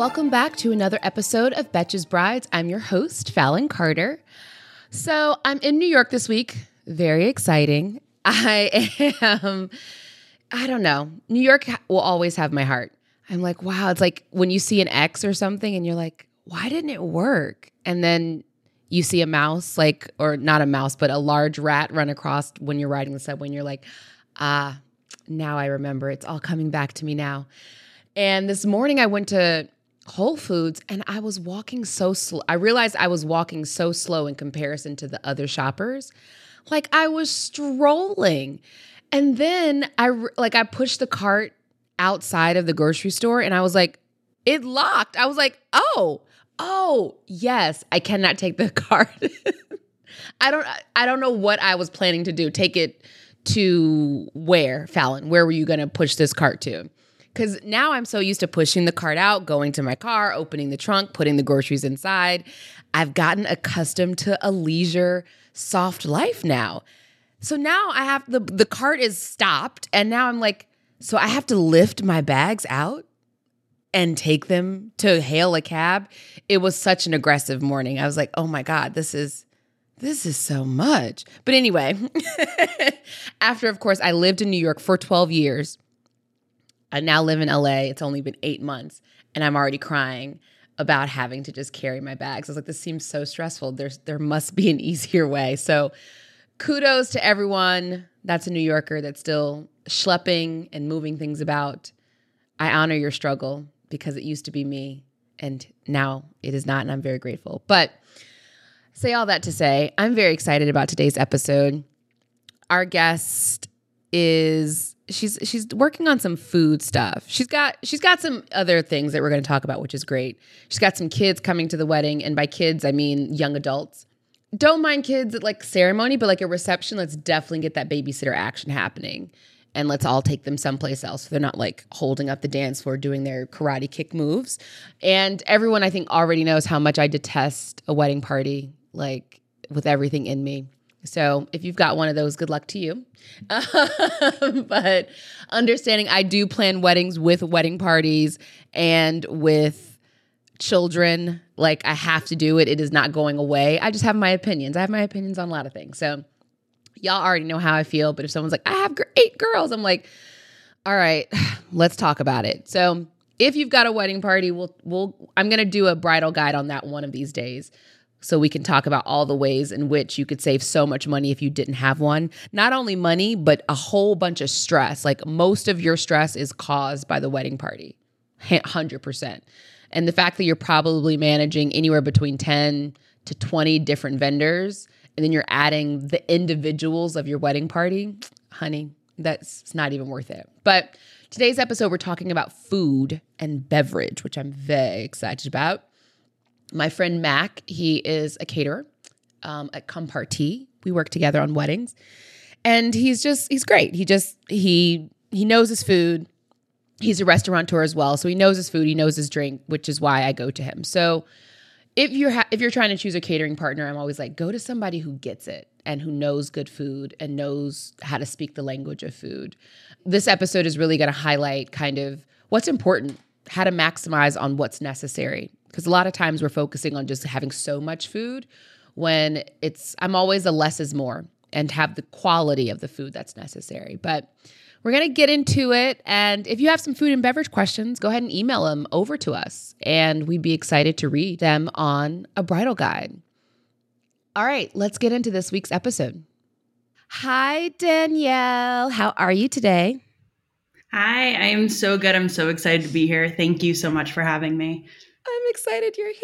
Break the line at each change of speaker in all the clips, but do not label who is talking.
welcome back to another episode of Betches Brides. I'm your host, Fallon Carter. So I'm in New York this week. Very exciting. I don't know. New York will always have my heart. I'm like, wow, it's like when you see an ex or something and you're like, why didn't it work? And then you see a mouse, like, or not a mouse, but a large rat run across when you're riding the subway and you're like, now I remember. It's all coming back to me now. And this morning I went to Whole Foods and I was walking so slow. I realized I was walking so slow in comparison to the other shoppers. Like I was strolling. And then I pushed the cart outside of the grocery store and I was like, it locked. I was like, oh, yes, I cannot take the cart. I don't know what I was planning to do. Take it to where, Fallon? Where were you going to push this cart to? Because now I'm so used to pushing the cart out, going to my car, opening the trunk, putting the groceries inside. I've gotten accustomed to a leisure, soft life now. So now I have the cart is stopped, and now I'm like, so I have to lift my bags out and take them to hail a cab. It was such an aggressive morning. I was like, oh my God, this is so much. But anyway, after, of course, I lived in New York for 12 years. I now live in LA. It's only been 8 months, and I'm already crying about having to just carry my bags. I was like, this seems so stressful. There must be an easier way. So kudos to everyone that's a New Yorker that's still schlepping and moving things about. I honor your struggle because it used to be me, and now it is not, and I'm very grateful. But say all that to say, I'm very excited about today's episode. Our guest is she's working on some food stuff. She's got some other things that we're going to talk about, which is great. She's got some kids coming to the wedding, and by kids I mean young adults. Don't mind kids at like ceremony, but like a reception, let's definitely get that babysitter action happening, and let's all take them someplace else so they're not like holding up the dance floor doing their karate kick moves. And everyone I think already knows how much I detest a wedding party, like with everything in me. So if you've got one of those, good luck to you. But understanding I do plan weddings with wedding parties and with children. Like I have to do it. It is not going away. I just have my opinions. I have my opinions on a lot of things. So y'all already know how I feel. But if someone's like, I have 8 girls, I'm like, all right, let's talk about it. So if you've got a wedding party, I'm going to do a bridal guide on that one of these days. So we can talk about all the ways in which you could save so much money if you didn't have one. Not only money, but a whole bunch of stress. Like most of your stress is caused by the wedding party, 100%. And the fact that you're probably managing anywhere between 10 to 20 different vendors, and then you're adding the individuals of your wedding party, honey, that's not even worth it. But today's episode, we're talking about food and beverage, which I'm very excited about. My friend Mac, he is a caterer at Compartee. We work together on weddings, and he's great. He knows his food. He's a restaurateur as well, so he knows his food. He knows his drink, which is why I go to him. So if you're trying to choose a catering partner, I'm always like, go to somebody who gets it and who knows good food and knows how to speak the language of food. This episode is really going to highlight kind of what's important, how to maximize on what's necessary. Because a lot of times we're focusing on just having so much food when I'm always a less is more and have the quality of the food that's necessary. But we're going to get into it. And if you have some food and beverage questions, go ahead and email them over to us. And we'd be excited to read them on a bridal guide. All right, let's get into this week's episode. Hi, Danielle. How are you today?
Hi, I'm so good. I'm so excited to be here. Thank you so much for having me.
I'm excited you're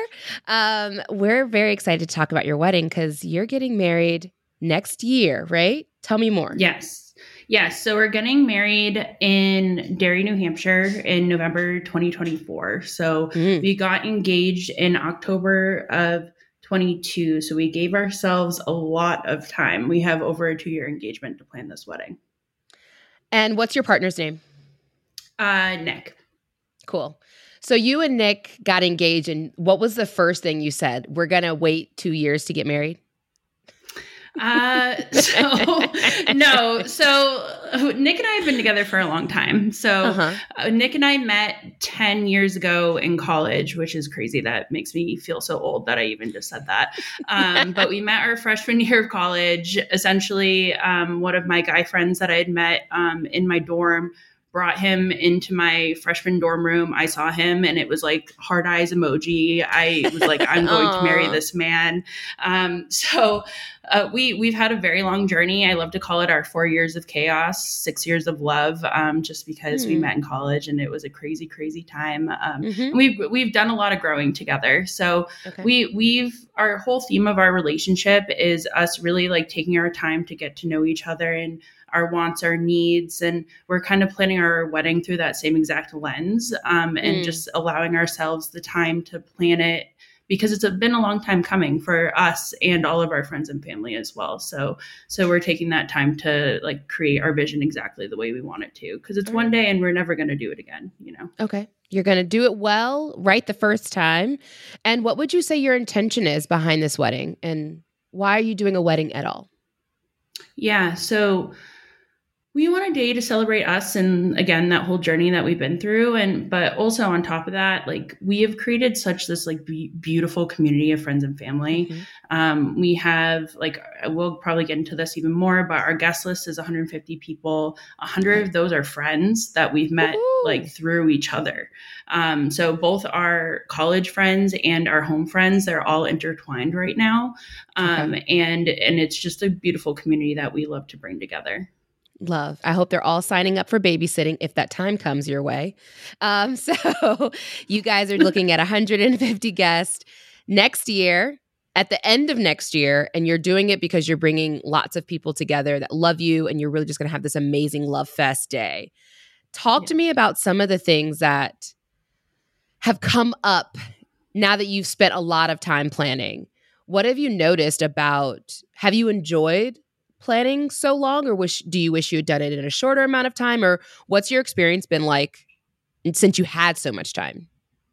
here. We're very excited to talk about your wedding because you're getting married next year, right? Tell me more.
Yes. So we're getting married in Derry, New Hampshire in November 2024. So we got engaged in October of 22. So we gave ourselves a lot of time. We have over a 2-year engagement to plan this wedding.
And what's your partner's name?
Nick.
Cool. So you and Nick got engaged, and what was the first thing you said? We're going to wait 2 years to get married?
So no, so Nick and I have been together for a long time. So Nick and I met 10 years ago in college, which is crazy. That makes me feel so old that I even just said that. But we met our freshman year of college. Essentially, one of my guy friends that I had met in my dorm brought him into my freshman dorm room. I saw him and it was like hard eyes emoji. I was like, I'm going to marry this man. We've had a very long journey. I love to call it our 4 years of chaos, 6 years of love, just because we met in college and it was a crazy, crazy time. And we've done a lot of growing together. So our whole theme of our relationship is us really like taking our time to get to know each other and our wants, our needs, and we're kind of planning our wedding through that same exact lens, and just allowing ourselves the time to plan it because it's been a long time coming for us and all of our friends and family as well. So we're taking that time to like create our vision exactly the way we want it to, because it's one day and we're never going to do it again, you know?
Okay. You're going to do it well, right the first time. And what would you say your intention is behind this wedding, and why are you doing a wedding at all?
Yeah. So we want a day to celebrate us and again, that whole journey that we've been through. But also on top of that, like we have created such this like beautiful community of friends and family. We have like, we'll probably get into this even more, but our guest list is 150 people. 100 of those are friends that we've met like through each other. So both our college friends and our home friends, they're all intertwined right now. And it's just a beautiful community that we love to bring together.
Love. I hope they're all signing up for babysitting if that time comes your way. So you guys are looking at 150 guests next year, at the end of next year, and you're doing it because you're bringing lots of people together that love you, and you're really just going to have this amazing love fest day. Talk to me about some of the things that have come up now that you've spent a lot of time planning. What have you noticed about, have you enjoyed planning so long, or do you wish you had done it in a shorter amount of time, or what's your experience been like since you had so much time?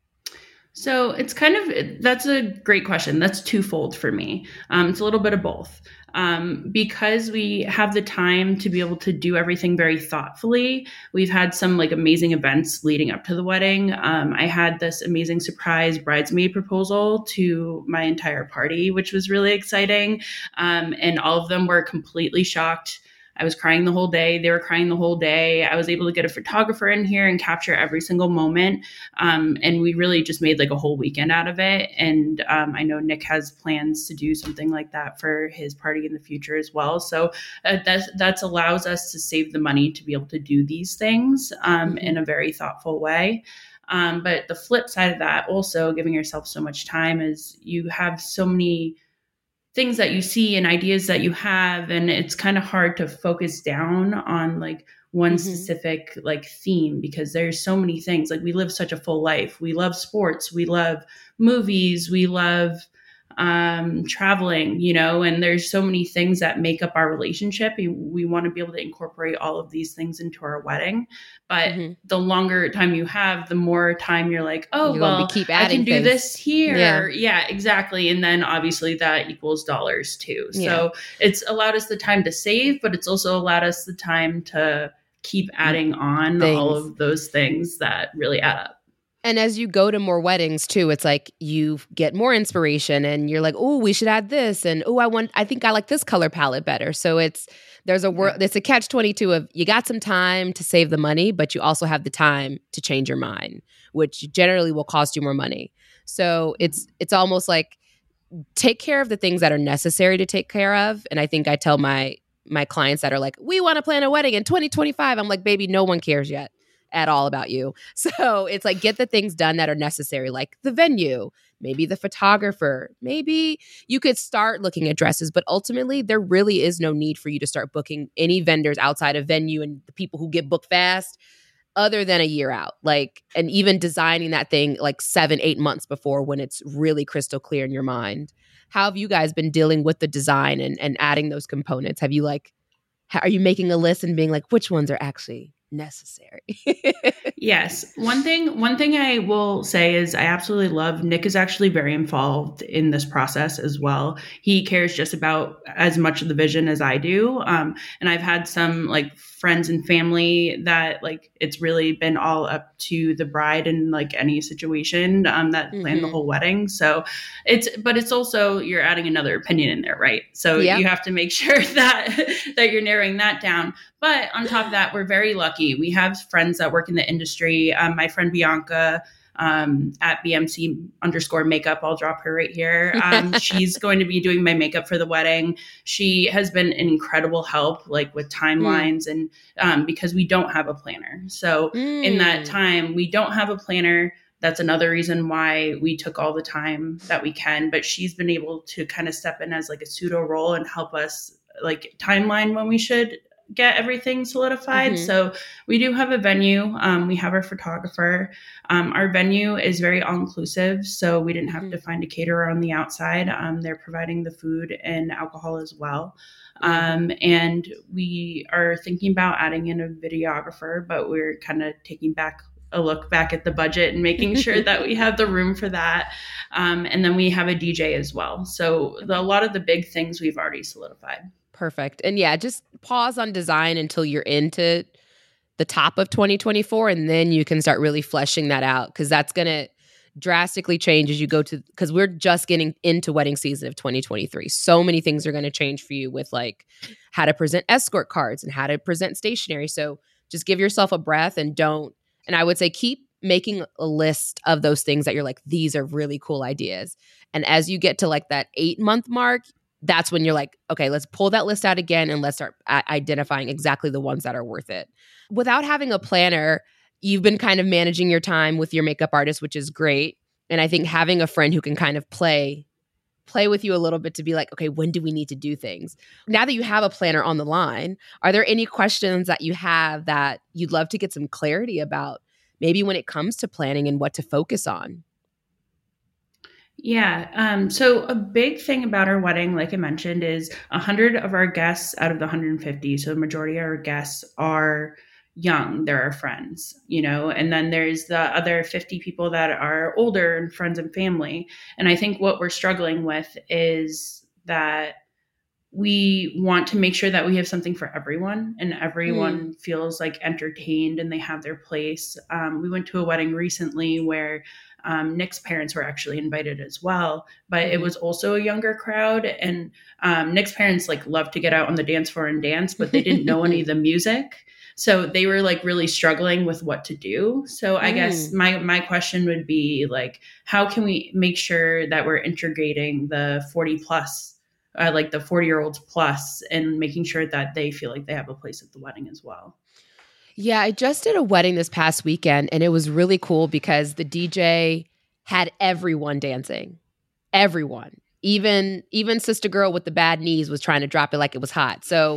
So it's that's a great question. That's twofold for me. It's a little bit of both. Because we have the time to be able to do everything very thoughtfully. We've had some like amazing events leading up to the wedding. I had this amazing surprise bridesmaid proposal to my entire party, which was really exciting. And all of them were completely shocked. I was crying the whole day. They were crying the whole day. I was able to get a photographer in here and capture every single moment. And we really just made like a whole weekend out of it. And I know Nick has plans to do something like that for his party in the future as well. So that allows us to save the money to be able to do these things in a very thoughtful way. But the flip side of that, also giving yourself so much time, is you have so many things that you see and ideas that you have, and it's kind of hard to focus down on like one specific like theme, because there's so many things. Like we live such a full life. We love sports, we love movies, we love traveling, you know, and there's so many things that make up our relationship. We want to be able to incorporate all of these things into our wedding. But the longer time you have, the more time you're like, oh, well, keep adding I can do this here. Yeah, exactly. And then obviously that equals dollars too. So it's allowed us the time to save, but it's also allowed us the time to keep adding on all of those things that really add up.
And as you go to more weddings too, it's like you get more inspiration and you're like, oh, we should add this. And I think I like this color palette better. So it's a catch-22 of you got some time to save the money, but you also have the time to change your mind, which generally will cost you more money. So it's almost like take care of the things that are necessary to take care of. And I think I tell my clients that are like, we want to plan a wedding in 2025. I'm like, baby, no one cares yet at all about you. So it's like, get the things done that are necessary, like the venue, maybe the photographer, maybe you could start looking at dresses, but ultimately there really is no need for you to start booking any vendors outside of venue and the people who get booked fast other than a year out. Like, and even designing that thing like 7-8 months before when it's really crystal clear in your mind. How have you guys been dealing with the design and adding those components? Are you making a list and being like, which ones are actually necessary.
Yes. One thing I will say is I absolutely love Nick is actually very involved in this process as well. He cares just about as much of the vision as I do. And I've had some like friends and family that like it's really been all up to the bride in like any situation that planned the whole wedding. So it's also you're adding another opinion in there, right? So you have to make sure that you're narrowing that down. But on top of that, we're very lucky. We have friends that work in the industry. My friend Bianca at BMC_makeup, I'll drop her right here. She's going to be doing my makeup for the wedding. She has been an incredible help, like with timelines and because we don't have a planner. So in that time, we don't have a planner. That's another reason why we took all the time that we can. But she's been able to kind of step in as like a pseudo role and help us like timeline when we should get everything solidified. So we do have a venue. We have our photographer. Our venue is very all-inclusive, so we didn't have to find a caterer on the outside. They're providing the food and alcohol as well. And we are thinking about adding in a videographer, but we're kind of taking a look back at the budget and making sure that we have the room for that. And then we have a DJ as well. So a lot of the big things we've already solidified.
Perfect. And yeah, just pause on design until you're into the top of 2024, and then you can start really fleshing that out, because that's going to drastically change as you go to, because we're just getting into wedding season of 2023. So many things are going to change for you with like how to present escort cards and how to present stationery. So just give yourself a breath and I would say keep making a list of those things that you're like, these are really cool ideas. And as you get to like that 8-month mark, that's when you're like, okay, let's pull that list out again and let's start identifying exactly the ones that are worth it. Without having a planner, you've been kind of managing your time with your makeup artist, which is great. And I think having a friend who can kind of play with you a little bit to be like, okay, when do we need to do things? Now that you have a planner on the line, are there any questions that you have that you'd love to get some clarity about, maybe when it comes to planning and what to focus on?
Yeah. So a big thing about our wedding, like I mentioned, is 100 of our guests out of the 150. So the majority of our guests are young. They're our friends, and then there's the other 50 people that are older and friends and family. And I think what we're struggling with is that we want to make sure that we have something for everyone and everyone feels like entertained and they have their place. We went to a wedding recently where Nick's parents were actually invited as well, but it was also a younger crowd. And Nick's parents like love to get out on the dance floor and dance, but they didn't know any of the music. So they were like really struggling with what to do. So I guess my question would be like, how can we make sure that we're integrating the 40 plus, like the 40-year-olds plus, and making sure that they feel like they have a place at the wedding as well?
Yeah, I just did a wedding this past weekend, and it was really cool because the DJ had everyone dancing. Everyone. Even sister girl with the bad knees was trying to drop it like it was hot. So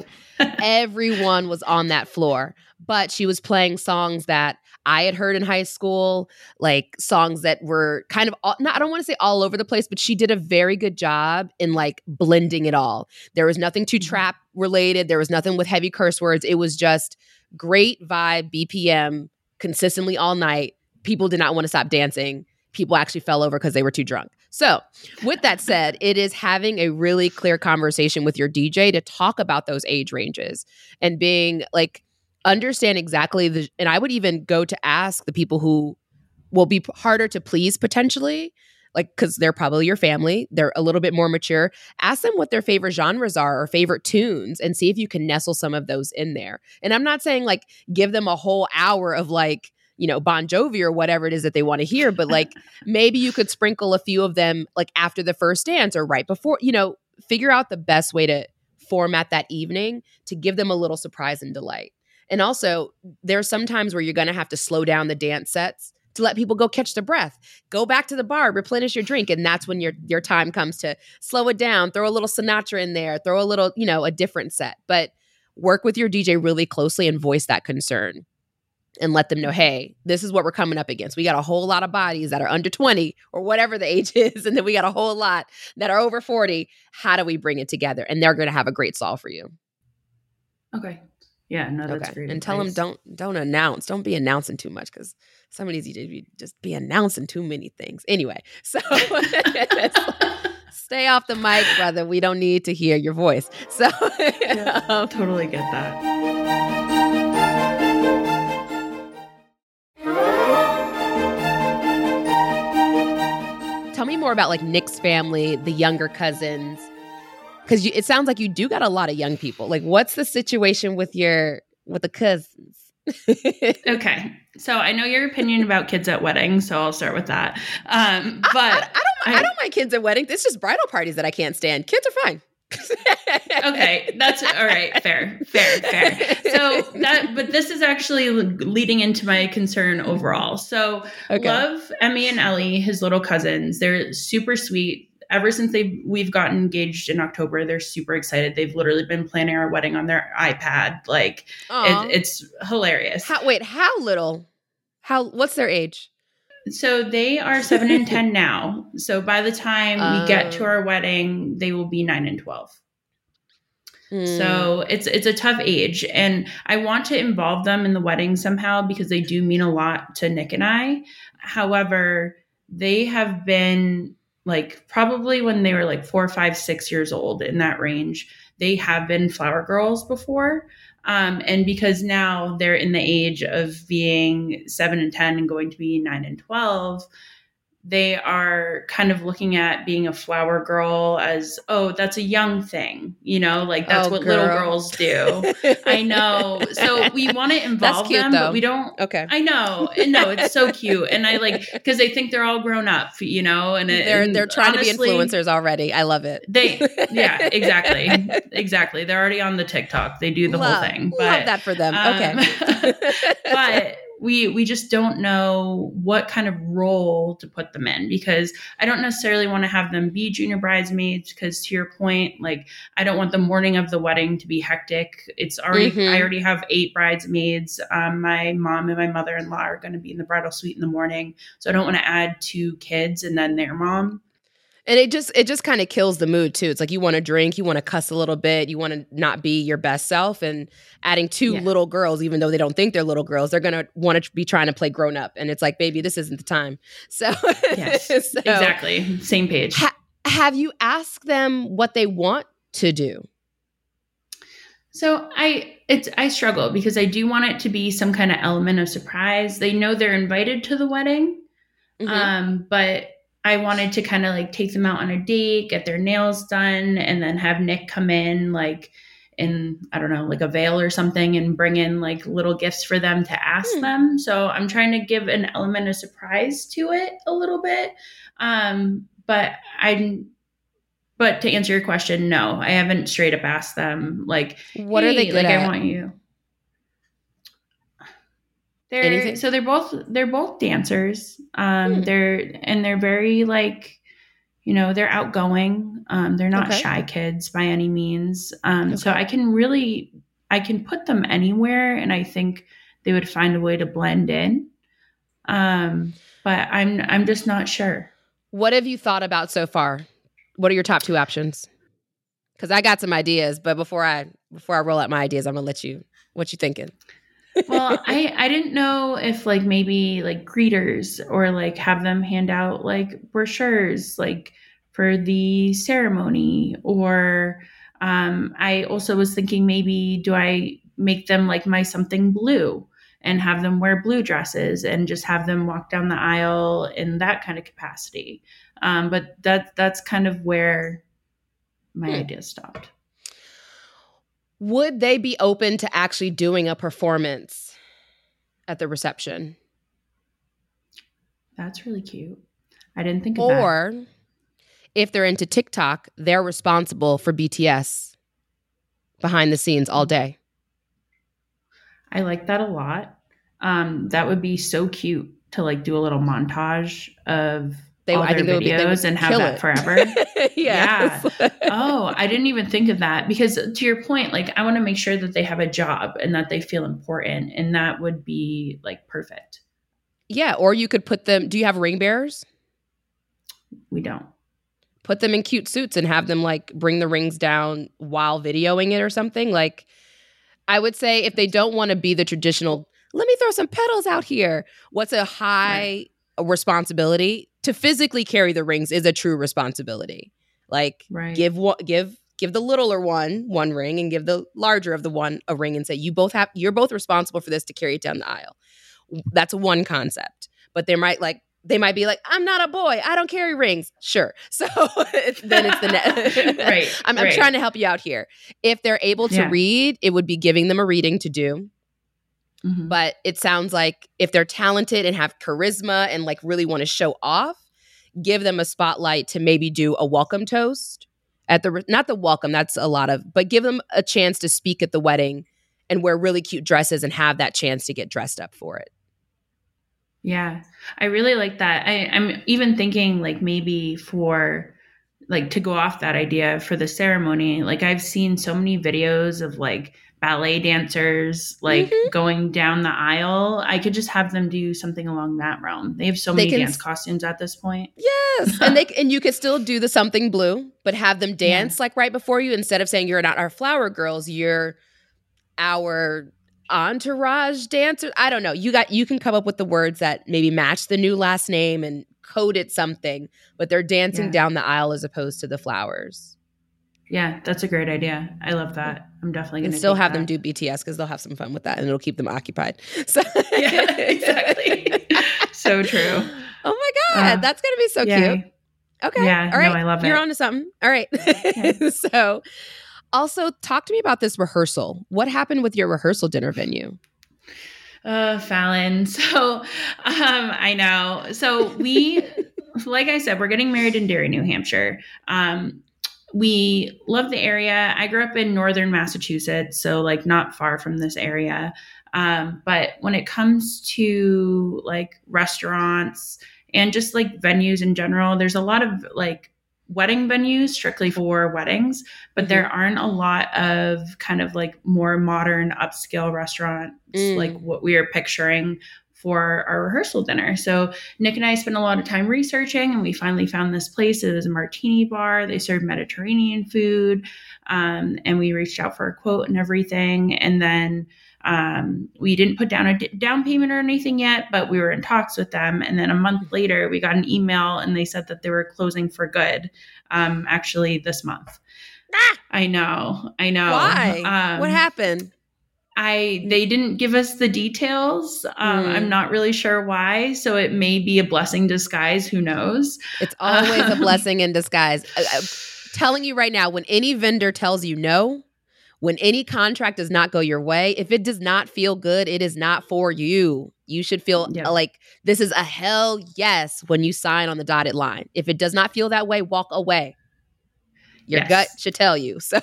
everyone was on that floor. But she was playing songs that I had heard in high school, like songs that were kind of, I don't want to say all over the place, but she did a very good job in like blending it all. There was nothing too trap related. There was nothing with heavy curse words. It was just great vibe, BPM, consistently all night. People did not want to stop dancing. People actually fell over because they were too drunk. So with that said, it is having a really clear conversation with your DJ to talk about those age ranges and being like, understand exactly and I would even go to ask the people who will be harder to please potentially, like, because they're probably your family, they're a little bit more mature. Ask them what their favorite genres are or favorite tunes and see if you can nestle some of those in there. And I'm not saying like give them a whole hour of like, Bon Jovi or whatever it is that they want to hear, but like maybe you could sprinkle a few of them like after the first dance or right before, figure out the best way to format that evening to give them a little surprise and delight. And also, there's some times where you're going to have to slow down the dance sets to let people go catch their breath, go back to the bar, replenish your drink. And that's when your time comes to slow it down, throw a little Sinatra in there, throw a little, a different set. But work with your DJ really closely and voice that concern and let them know, hey, this is what we're coming up against. We got a whole lot of bodies that are under 20 or whatever the age is. And then we got a whole lot that are over 40. How do we bring it together? And they're going to have a great solve for you.
Okay. Yeah, no, that's
Okay.
great
And tell them
advice.
don't announce. Don't be announcing too much because some of these you just be announcing too many things. Anyway, so it's like, stay off the mic, brother. We don't need to hear your voice. So
Yeah, totally get that.
tell me more about like Nick's family, the younger cousins, because it sounds like you do got a lot of young people. Like, what's the situation with the cousins?
Okay. So I know your opinion about kids at weddings, so I'll start with that.
I don't mind kids at weddings. It's just bridal parties that I can't stand. Kids are fine.
Okay, that's all right. Fair. But this is actually leading into my concern overall. So,
Okay.
love Emmy and Ellie, his little cousins. They're super sweet. Ever since we've gotten engaged in October, they're super excited. They've literally been planning our wedding on their iPad. Like, it's hilarious.
How little? What's their age?
So they are 7 and 10 now. So by the time we get to our wedding, they will be 9 and 12. So it's a tough age, and I want to involve them in the wedding somehow because they do mean a lot to Nick and I. However, they have been like probably when they were like 4, 5, 6 years old, in that range, they have been flower girls before. And because now they're in the age of being 7 and 10 and going to be 9 and 12, they are kind of looking at being a flower girl as, oh, that's a young thing, like that's what little girls do. I know. So we want to involve them,
though.
But we don't.
Okay.
I know. And no, it's so cute. And I because they think they're all grown up, and
they're trying
honestly,
to be influencers already. I love it.
Yeah, exactly. They're already on the TikTok. They do the whole thing.
Love that for them. Okay.
But we just don't know what kind of role to put them in, because I don't necessarily want to have them be junior bridesmaids, because to your point, like, I don't want the morning of the wedding to be hectic. It's already I already have 8 bridesmaids. My mom and my mother-in-law are going to be in the bridal suite in the morning, so I don't want to add 2 kids and then their mom.
And it just kind of kills the mood too. It's like you want to drink, you want to cuss a little bit, you want to not be your best self, and adding 2 little girls, even though they don't think they're little girls, they're going to want to be trying to play grown up. And it's like, baby, this isn't the time. So,
yes, exactly. Same page.
Have you asked them what they want to do?
So I struggle because I do want it to be some kind of element of surprise. They know they're invited to the wedding, but I wanted to kind of like take them out on a date, get their nails done, and then have Nick come in like in, I don't know, like a veil or something, and bring in like little gifts for them to ask them. So I'm trying to give an element of surprise to it a little bit. But to answer your question, no, I haven't straight up asked them like,
what are they good at?
I want you. They're both dancers. They're very like, they're outgoing. They're not shy kids by any means. So I can put them anywhere, and I think they would find a way to blend in. But I'm just not sure.
What have you thought about so far? What are your top 2 options? Because I got some ideas, but before I roll out my ideas, I'm gonna let you. What you thinking?
Well, I didn't know if like maybe like greeters, or like have them hand out like brochures like for the ceremony, or I also was thinking, maybe do I make them like my something blue and have them wear blue dresses and just have them walk down the aisle in that kind of capacity. But that's kind of where my ideas stopped.
Would they be open to actually doing a performance at the reception?
That's really cute. I didn't think of that.
Or if they're into TikTok, they're responsible for BTS behind the scenes all day.
I like that a lot. That would be so cute to like do a little montage of all their videos and have that forever. Yeah. Oh, I didn't even think of that, because to your point, like, I want to make sure that they have a job and that they feel important, and that would be like perfect.
Yeah. Or you could put them, do you have ring bearers?
We don't.
Put them in cute suits and have them like bring the rings down while videoing it or something. Like, I would say if they don't want to be the traditional, let me throw some petals out here. What's a high responsibility? To physically carry the rings is a true responsibility. Like give the littler one ring and give the larger of the one a ring and say you're both responsible for this to carry it down the aisle. That's one concept. But they might be like, I'm not a boy. I don't carry rings. Sure. So then it's the net.
Right.
I'm trying to help you out here. If they're able to read, it would be giving them a reading to do. Mm-hmm. But it sounds like if they're talented and have charisma and like really want to show off, give them a spotlight to maybe do a welcome toast at not the welcome. That's a lot but give them a chance to speak at the wedding and wear really cute dresses and have that chance to get dressed up for it.
Yeah, I really like that. I'm even thinking like maybe for like to go off that idea for the ceremony, like I've seen so many videos of like ballet dancers like going down the aisle. I could just have them do something along that realm. They have so many dance costumes at this point.
Yes. and you could still do the something blue, but have them dance like right before you instead of saying you're not our flower girls, you're our entourage dancer. I don't know. You can come up with the words that maybe match the new last name and code it something, but they're dancing down the aisle as opposed to the flowers.
Yeah, that's a great idea. I love that. I'm definitely going to
still have them do BTS because they'll have some fun with that and it'll keep them occupied. So
yeah, exactly. So true.
Oh my God, that's going to be so cute. Okay.
Yeah.
All right.
No, I love it.
You're on to something. All right. Okay. So also talk to me about this rehearsal. What happened with your rehearsal dinner venue?
Fallon. So I know. So we, like I said, we're getting married in Derry, New Hampshire. We love the area. I grew up in northern Massachusetts, so like not far from this area. But when it comes to like restaurants and just like venues in general, there's a lot of like wedding venues strictly for weddings, but there aren't a lot of kind of like more modern upscale restaurants like what we are picturing for our rehearsal dinner. So Nick and I spent a lot of time researching and we finally found this place. It was a martini bar. They served Mediterranean food. And we reached out for a quote and everything. And then we didn't put down a down payment or anything yet, but we were in talks with them. And then a month later, we got an email and they said that they were closing for good, actually this month. I know.
Why? What happened?
They didn't give us the details. I'm not really sure why. So it may be a blessing in disguise. Who knows?
It's always a blessing in disguise. I'm telling you right now, when any vendor tells you no, when any contract does not go your way, if it does not feel good, it is not for you. You should feel like this is a hell yes when you sign on the dotted line. If it does not feel that way, walk away. Your gut should tell you. So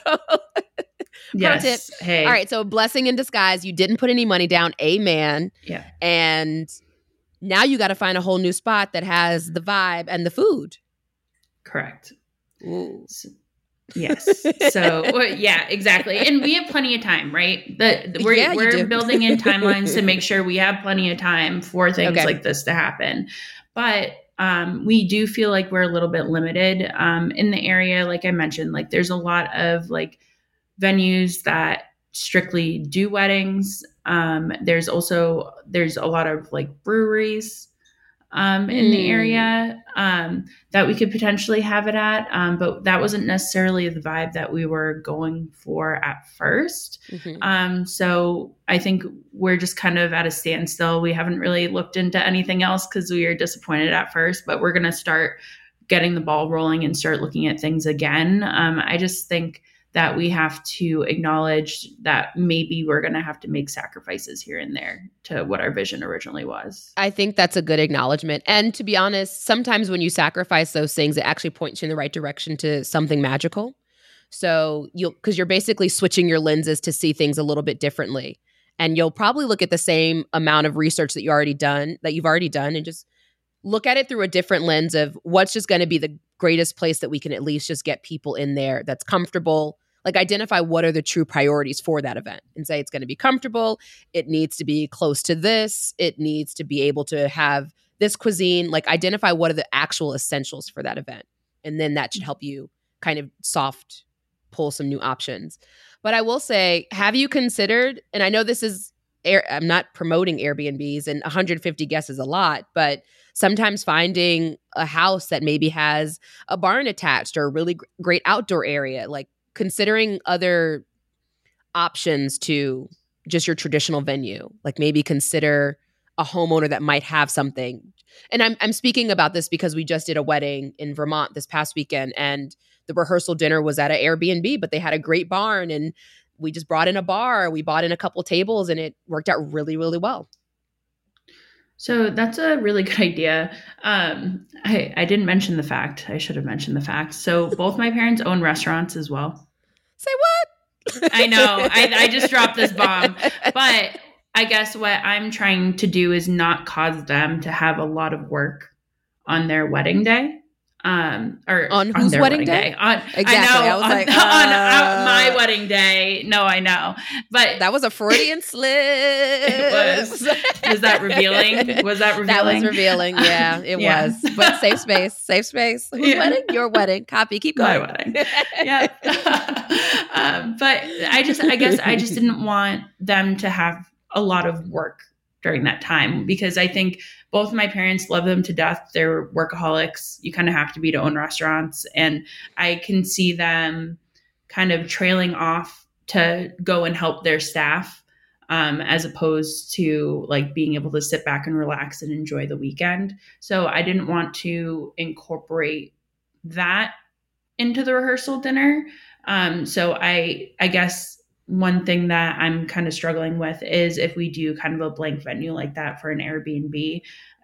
yes. Hey.
All right. So blessing in disguise. You didn't put any money down. Amen.
Yeah.
And now you got to find a whole new spot that has the vibe and the food.
Correct.
Ooh.
Yes. So yeah, exactly. And we have plenty of time, right? We're building in timelines to make sure we have plenty of time for things like this to happen. But we do feel like we're a little bit limited in the area. Like I mentioned, like there's a lot of like venues that strictly do weddings. There's a lot of like breweries in the area that we could potentially have it at. But that wasn't necessarily the vibe that we were going for at first. So I think we're just kind of at a standstill. We haven't really looked into anything else because we were disappointed at first, but we're going to start getting the ball rolling and start looking at things again. I just think that we have to acknowledge that maybe we're going to have to make sacrifices here and there to what our vision originally was.
I think that's a good acknowledgement. And to be honest, sometimes when you sacrifice those things, it actually points you in the right direction to something magical. So because you're basically switching your lenses to see things a little bit differently. And you'll probably look at the same amount of research that you've already done and just look at it through a different lens of what's just going to be the greatest place that we can at least just get people in there that's comfortable. Like identify what are the true priorities for that event and say it's going to be comfortable. It needs to be close to this. It needs to be able to have this cuisine. Like identify what are the actual essentials for that event. And then that should help you kind of soft pull some new options. But I will say, have you considered, and I know this is, I'm not promoting Airbnbs, and 150 guests is a lot, but sometimes finding a house that maybe has a barn attached or a really great outdoor area, like considering other options to just your traditional venue, like maybe consider a homeowner that might have something. And I'm speaking about this because we just did a wedding in Vermont this past weekend, and the rehearsal dinner was at an Airbnb, but they had a great barn, and we just brought in a bar. We bought in a couple tables, and it worked out really, really well.
So that's a really good idea. I didn't mention the fact. I should have mentioned the fact. So both my parents own restaurants as well.
Say what?
I know. I just dropped this bomb. But I guess what I'm trying to do is not cause them to have a lot of work on their wedding day. Or
on whose
their
wedding day?
Exactly.
I was like,
on my wedding day. No, I know. But
that was a Freudian slip.
It was. Was that revealing? Was that revealing?
That was revealing. Yeah, it was. But safe space. Safe space. Whose wedding? Your wedding. Copy. Keep going.
My wedding. Yeah. But I guess I just didn't want them to have a lot of work during that time, because I think both my parents love them to death. They're workaholics. You kind of have to be to own restaurants. And I can see them kind of trailing off to go and help their staff, as opposed to like being able to sit back and relax and enjoy the weekend. So I didn't want to incorporate that into the rehearsal dinner. So I guess one thing that I'm kind of struggling with is if we do kind of a blank venue like that for an Airbnb,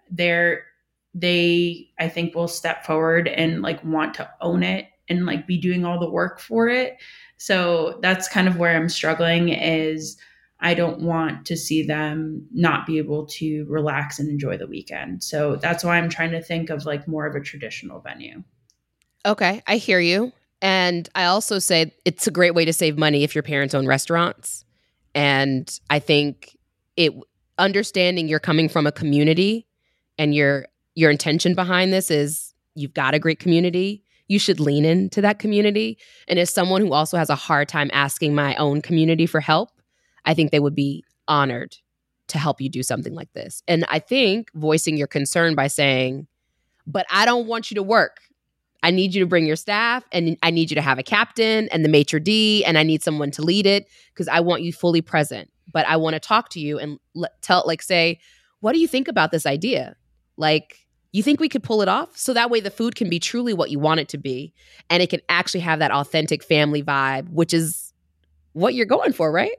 they I think will step forward and like want to own it and like be doing all the work for it. So that's kind of where I'm struggling, is I don't want to see them not be able to relax and enjoy the weekend. So that's why I'm trying to think of like more of a traditional venue.
Okay, I hear you. And I also say it's a great way to save money if your parents own restaurants. And I think understanding you're coming from a community and your intention behind this is you've got a great community. You should lean into that community. And as someone who also has a hard time asking my own community for help, I think they would be honored to help you do something like this. And I think voicing your concern by saying, but I don't want you to work. I need you to bring your staff, and I need you to have a captain and the maitre d', and I need someone to lead it because I want you fully present. But I want to talk to you and say, what do you think about this idea? Like, you think we could pull it off? So that way the food can be truly what you want it to be, and it can actually have that authentic family vibe, which is what you're going for, right?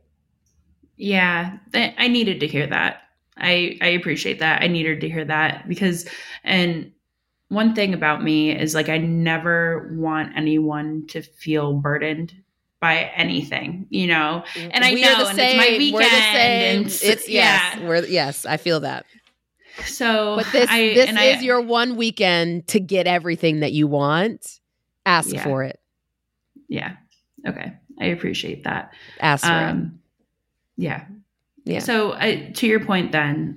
Yeah, I needed to hear that. I appreciate that. I needed to hear that because, and one thing about me is like I never want anyone to feel burdened by anything, you know. And I know, and it's my weekend.
We're the same. Yes, I feel that.
So,
but this is your one weekend to get everything that you want. Ask for it.
Yeah. Okay. I appreciate that.
Ask for it.
Yeah. Yeah. So to your point, then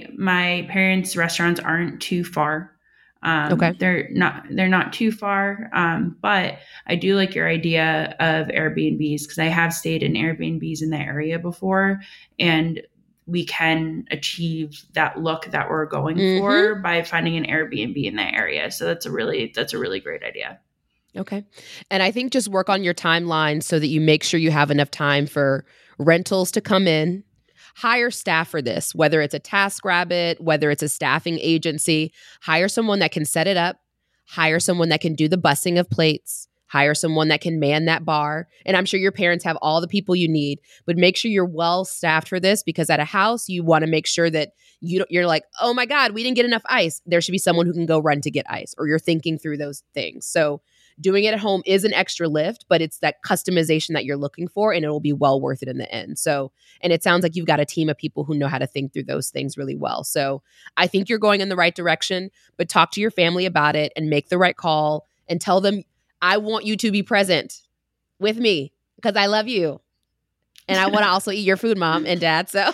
my parents' restaurants aren't too far.
Okay.
They're not too far. But I do like your idea of Airbnbs because I have stayed in Airbnbs in the area before, and we can achieve that look that we're going for by finding an Airbnb in that area. So that's a really great idea.
Okay. And I think just work on your timeline so that you make sure you have enough time for rentals to come in. Hire staff for this, whether it's a TaskRabbit, whether it's a staffing agency. Hire someone that can set it up. Hire someone that can do the bussing of plates. Hire someone that can man that bar. And I'm sure your parents have all the people you need, but make sure you're well staffed for this, because at a house, you want to make sure that you're like, oh my God, we didn't get enough ice. There should be someone who can go run to get ice, or you're thinking through those things. So doing it at home is an extra lift, but it's that customization that you're looking for, and it'll be well worth it in the end. So, and it sounds like you've got a team of people who know how to think through those things really well. So I think you're going in the right direction, but talk to your family about it and make the right call and tell them, I want you to be present with me because I love you. And I want to also eat your food, Mom and Dad. So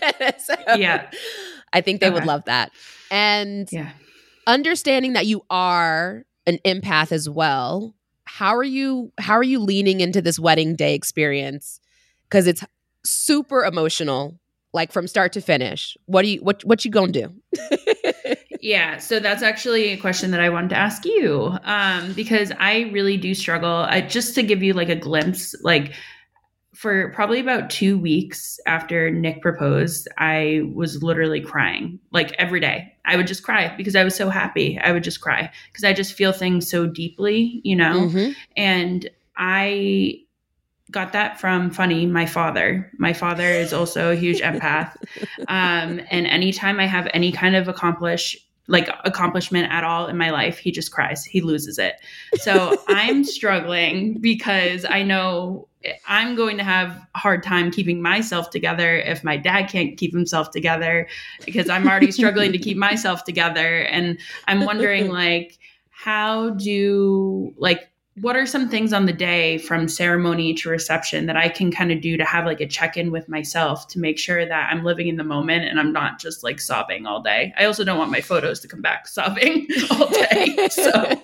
yeah, I think they would love that. And understanding that you are an empath as well, how are you leaning into this wedding day experience? Because it's super emotional, like from start to finish. What you gonna do?
Yeah, so that's actually a question that I wanted to ask you, because I really do struggle. Just to give you like a glimpse, like for probably about 2 weeks after Nick proposed, I was literally crying like every day. I would just cry because I was so happy. I would just cry because I just feel things so deeply,
Mm-hmm.
And I got that from funny my father. My father is also a huge empath, and anytime I have any kind of accomplishment at all in my life, he just cries. He loses it. So I'm struggling because I know I'm going to have a hard time keeping myself together if my dad can't keep himself together, because I'm already struggling to keep myself together. And I'm wondering, like, what are some things on the day from ceremony to reception that I can kind of do to have like a check-in with myself to make sure that I'm living in the moment and I'm not just like sobbing all day. I also don't want my photos to come back sobbing all day. So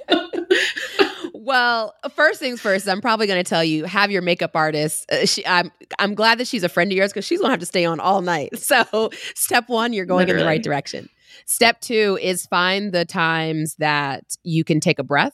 Well, first things first, I'm probably going to tell you, have your makeup artist. I'm glad that she's a friend of yours because she's going to have to stay on all night. So step one, you're going in the right direction. Step two is find the times that you can take a breath.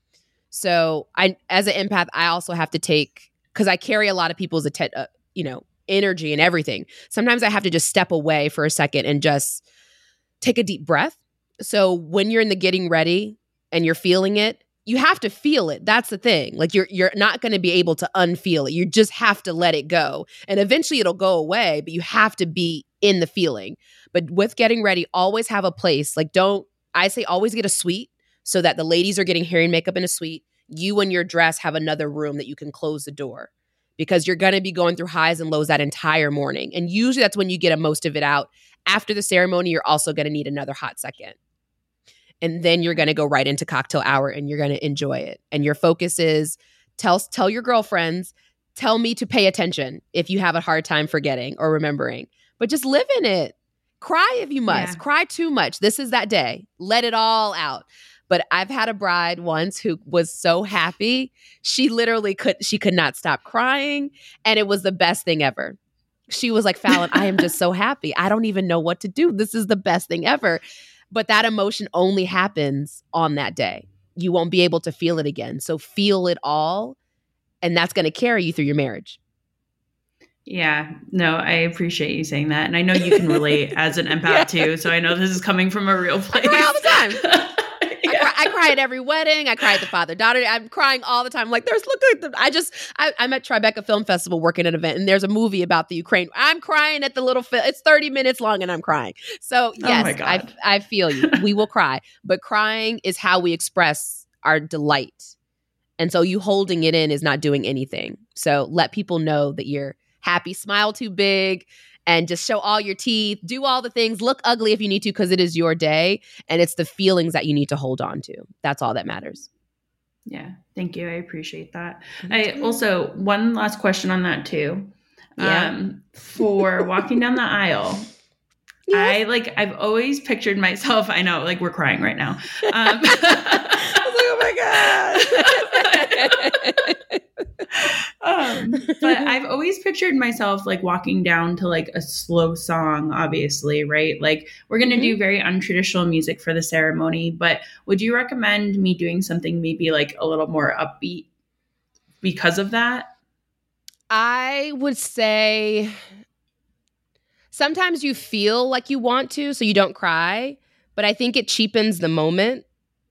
So as an empath, I also have to take, because I carry a lot of people's energy and everything. Sometimes I have to just step away for a second and just take a deep breath. So when you're in the getting ready and you're feeling it, you have to feel it. That's the thing. Like you're not going to be able to unfeel it. You just have to let it go. And eventually it'll go away, but you have to be in the feeling. But with getting ready, always have a place. Like I say always get a suite so that the ladies are getting hair and makeup in a suite. You and your dress have another room that you can close the door, because you're going to be going through highs and lows that entire morning. And usually that's when you get most of it out. After the ceremony, you're also going to need another hot second. And then you're going to go right into cocktail hour and you're going to enjoy it. And your focus is tell your girlfriends, tell me to pay attention if you have a hard time forgetting or remembering. But just live in it. Cry if you must. Yeah. Cry too much. This is that day. Let it all out. But I've had a bride once who was so happy. She literally could not stop crying. And it was the best thing ever. She was like, Fallon, I am just so happy. I don't even know what to do. This is the best thing ever. But that emotion only happens on that day. You won't be able to feel it again. So feel it all. And that's going to carry you through your marriage.
Yeah, no, I appreciate you saying that. And I know you can relate as an empath too. So I know this is coming from a real place.
I cry all the time. I cry at every wedding. I cry at the father-daughter. I'm crying all the time. Like I'm at Tribeca Film Festival working at an event, and there's a movie about the Ukraine. I'm crying at the little film. It's 30 minutes long and I'm crying. So yes, I feel you. We will cry, but crying is how we express our delight. And so you holding it in is not doing anything. So let people know that you're happy, smile too big, and just show all your teeth, do all the things, look ugly if you need to, because it is your day. And it's the feelings that you need to hold on to. That's all that matters.
Yeah. Thank you. I appreciate that. I also, one last question on that too. Yeah. For walking down the aisle, yes. I've always pictured myself, I know, like we're crying right now. I was like, oh my God. But I've always pictured myself like walking down to like a slow song, obviously, right? Like we're going to do very untraditional music for the ceremony, but would you recommend me doing something maybe like a little more upbeat because of that?
I would say sometimes you feel like you want to, so you don't cry, but I think it cheapens the moment.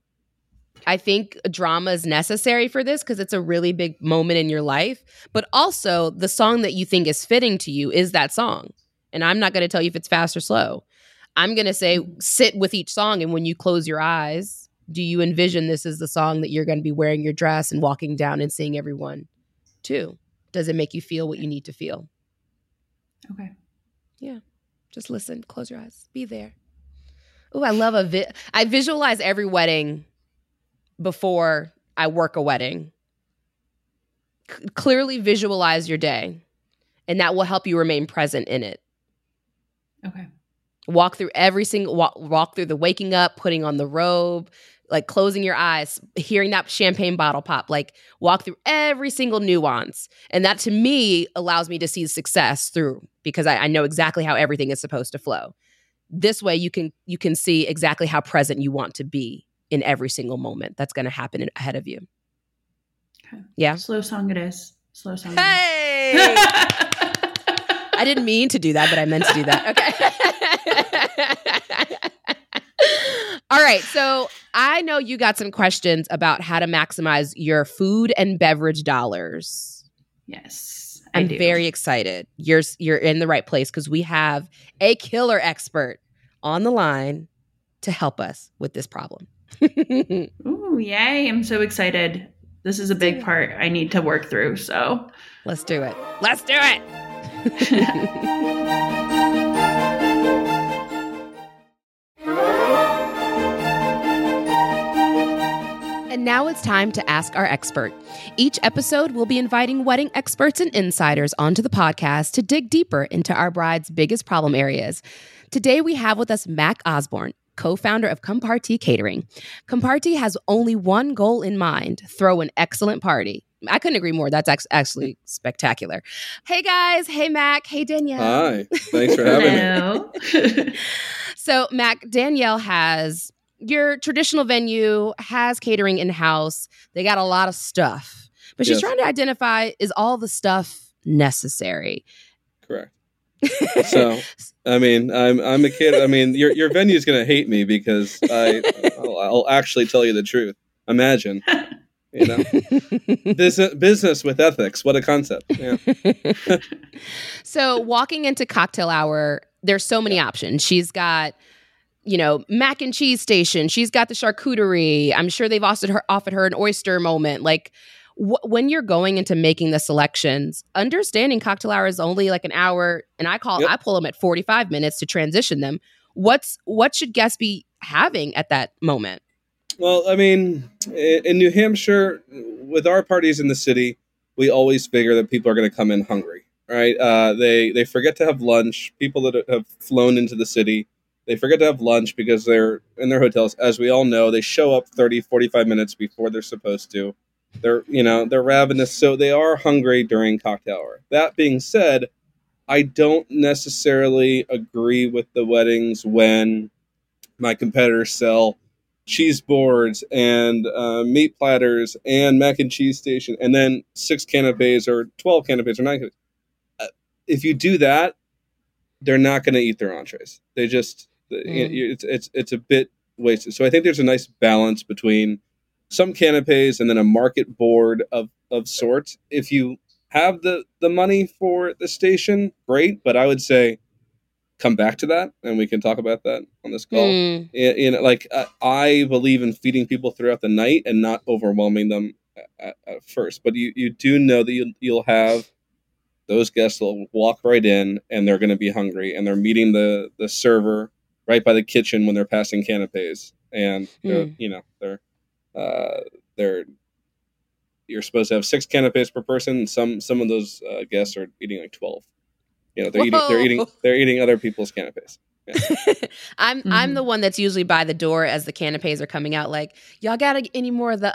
I think drama is necessary for this because it's a really big moment in your life. But also, the song that you think is fitting to you is that song. And I'm not going to tell you if it's fast or slow. I'm going to say sit with each song. And when you close your eyes, do you envision this is the song that you're going to be wearing your dress and walking down and seeing everyone to? Does it make you feel what you need to feel?
Okay.
Yeah. Just listen. Close your eyes. Be there. Oh, I love I visualize every wedding before I work a wedding. Clearly visualize your day, and that will help you remain present in it.
Okay.
Walk through walk through the waking up, putting on the robe, like closing your eyes, hearing that champagne bottle pop, like walk through every single nuance. And that to me allows me to see success through, because I know exactly how everything is supposed to flow. This way you can see exactly how present you want to be in every single moment that's going to happen ahead of you.
Okay.
Yeah.
Slow song it is. Slow song.
Hey! I didn't mean to do that, but I meant to do that. Okay. All right. So I know you got some questions about how to maximize your food and beverage dollars.
Yes.
I'm very excited. You're in the right place because we have a killer expert on the line to help us with this problem.
Ooh, yay. I'm so excited. This is a big part I need to work through. So
let's do it. Let's do it. And now it's time to ask our expert. Each episode, we'll be inviting wedding experts and insiders onto the podcast to dig deeper into our bride's biggest problem areas. Today, we have with us Mac Osborne, co-founder of Compartee Catering. Compartee has only one goal in mind: throw an excellent party. I couldn't agree more. That's actually spectacular. Hey, guys. Hey, Mac. Hey, Danielle.
Hi. Thanks for having
me.
So, Mac, Danielle has your traditional venue, has catering in-house. They got a lot of stuff. But she's trying to identify, is all the stuff necessary?
Correct. So, I mean, I'm a kid. I mean, your venue is going to hate me because I'll actually tell you the truth. Imagine, business with ethics. What a concept. Yeah.
So walking into cocktail hour, there's so many options. She's got, mac and cheese station. She's got the charcuterie. I'm sure they've offered her an oyster moment. Like, when you're going into making the selections, understanding cocktail hour is only like an hour, and I pull them at 45 minutes to transition them. What should guests be having at that moment?
Well, I mean, in New Hampshire, with our parties in the city, we always figure that people are going to come in hungry, right? They forget to have lunch. People that have flown into the city, they forget to have lunch because they're in their hotels. As we all know, they show up 30, 45 minutes before they're supposed to. They're ravenous, so they are hungry during cocktail hour. That being said, I don't necessarily agree with the weddings when my competitors sell cheese boards and meat platters and mac and cheese station, and then 6 canapes or 12 canapes or 9 canapes. If you do that, they're not going to eat their entrees. They just it's a bit wasted. So I think there's a nice balance between some canapes and then a market board of sorts. If you have the money for the station, great. But I would say come back to that, and we can talk about that on this call. I believe in feeding people throughout the night and not overwhelming them at first. But you do know that you'll have those guests that will walk right in, and they're going to be hungry, and they're meeting the server right by the kitchen when they're passing canapes, and you're supposed to have 6 canapes per person, and some of those guests are eating like 12. They're eating other people's canapes. Yeah.
I'm the one that's usually by the door as the canapes are coming out. Like, y'all got any more of the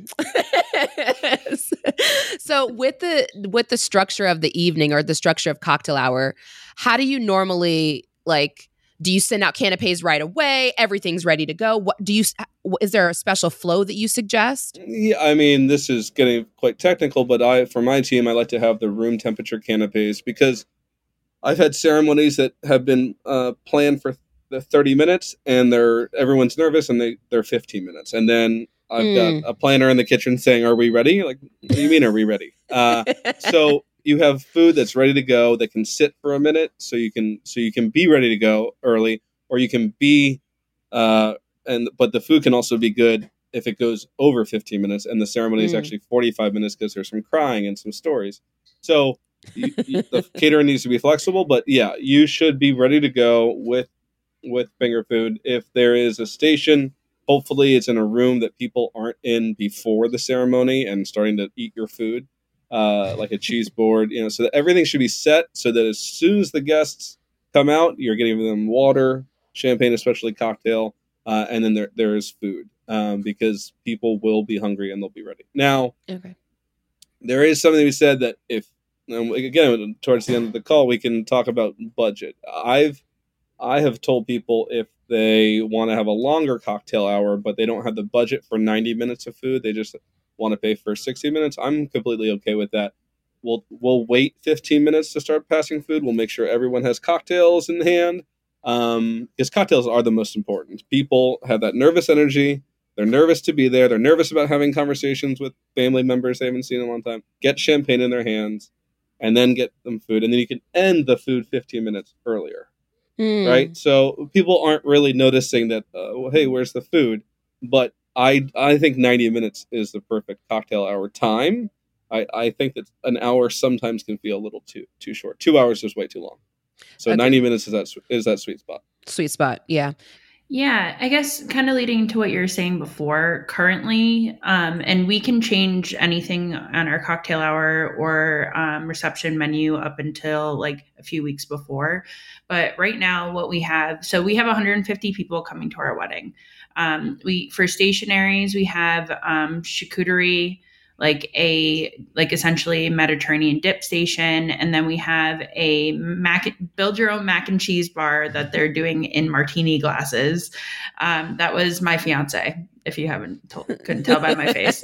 So with the structure of the evening or the structure of cocktail hour, how do you normally do you send out canapes right away? Everything's ready to go. Is there a special flow that you suggest?
Yeah, I mean, this is getting quite technical, but for my team, I like to have the room temperature canapes because I've had ceremonies that have been planned for the 30 minutes, and everyone's nervous, and they're 15 minutes, and then I've got a planner in the kitchen saying, "Are we ready?" Like, what do you mean, are we ready? So you have food that's ready to go that can sit for a minute, so you can be ready to go early, or you can be, but the food can also be good if it goes over 15 minutes, and the ceremony is actually 45 minutes because there's some crying and some stories. So the caterer needs to be flexible, but yeah, you should be ready to go with finger food. If there is a station, hopefully it's in a room that people aren't in before the ceremony and starting to eat your food, like a cheese board, so that everything should be set so that as soon as the guests come out, you're getting them water, champagne, especially cocktail, and then there is food. because people will be hungry and they'll be ready. Now,
Okay.
there is something we said that if, and again, towards the end of the call, we can talk about budget. I have told people if they want to have a longer cocktail hour, but they don't have the budget for 90 minutes of food, they just want to pay for 60 minutes. I'm completely okay with that. We'll wait 15 minutes to start passing food. We'll make sure everyone has cocktails in hand, because cocktails are the most important. People have that nervous energy. They're nervous to be there. They're nervous about having conversations with family members they haven't seen in a long time. Get champagne in their hands, and then get them food, and then you can end the food 15 minutes earlier. Right? So people aren't really noticing that, hey, where's the food? But I think 90 minutes is the perfect cocktail hour time. I think that an hour sometimes can feel a little too short. 2 hours is way too long. So 90 minutes is that sweet spot.
Sweet spot, yeah.
Yeah, I guess kind of leading to what you were saying before, currently, and we can change anything on our cocktail hour or reception menu up until like a few weeks before. But right now, what we have, so we have 150 people coming to our wedding. For stationaries, we have charcuterie, like essentially a Mediterranean dip station. And then we have a build your own mac and cheese bar that they're doing in martini glasses. That was my fiance, if you couldn't tell by my face.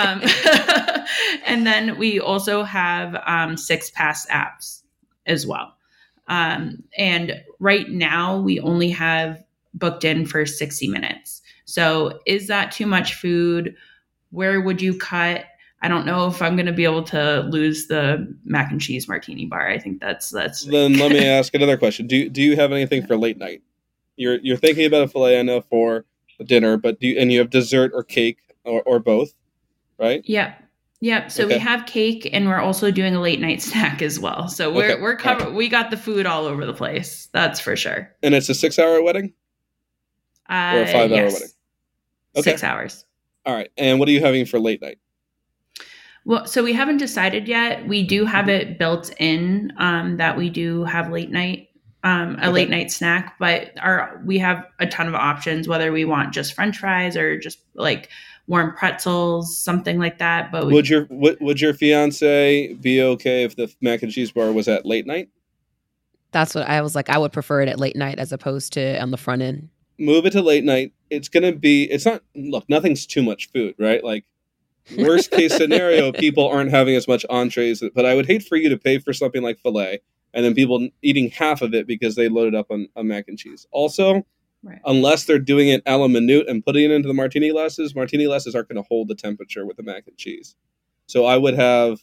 And then we also have 6 pass apps as well. And right now we only have booked in for 60 minutes. So is that too much food? Where would you cut? I don't know if I'm going to be able to lose the mac and cheese martini bar. I think that's.
Then let me ask another question. Do you have anything for late night? You're thinking about a filet, I know, for dinner, but you have dessert or cake or both, right?
Yeah. So we have cake, and we're also doing a late night snack as well. So we're covered. Right. We got the food all over the place. That's for sure.
And it's a 6-hour wedding, or a 5-hour wedding. Okay.
6 hours.
All right. And what are you having for late night?
Well, so we haven't decided yet. We do have it built in that we do have late night, late night snack, but we have a ton of options, whether we want just French fries or just like warm pretzels, something like that. But
would your fiance be okay if the mac and cheese bar was at late night?
That's what I was like. I would prefer it at late night as opposed to on the front end.
Move it to late night. Nothing's too much food, right? Like, worst case scenario, people aren't having as much entrees, but I would hate for you to pay for something like filet and then people eating half of it because they loaded up on mac and cheese. Also, unless they're doing it a la minute and putting it into the martini glasses aren't going to hold the temperature with the mac and cheese. So I would add,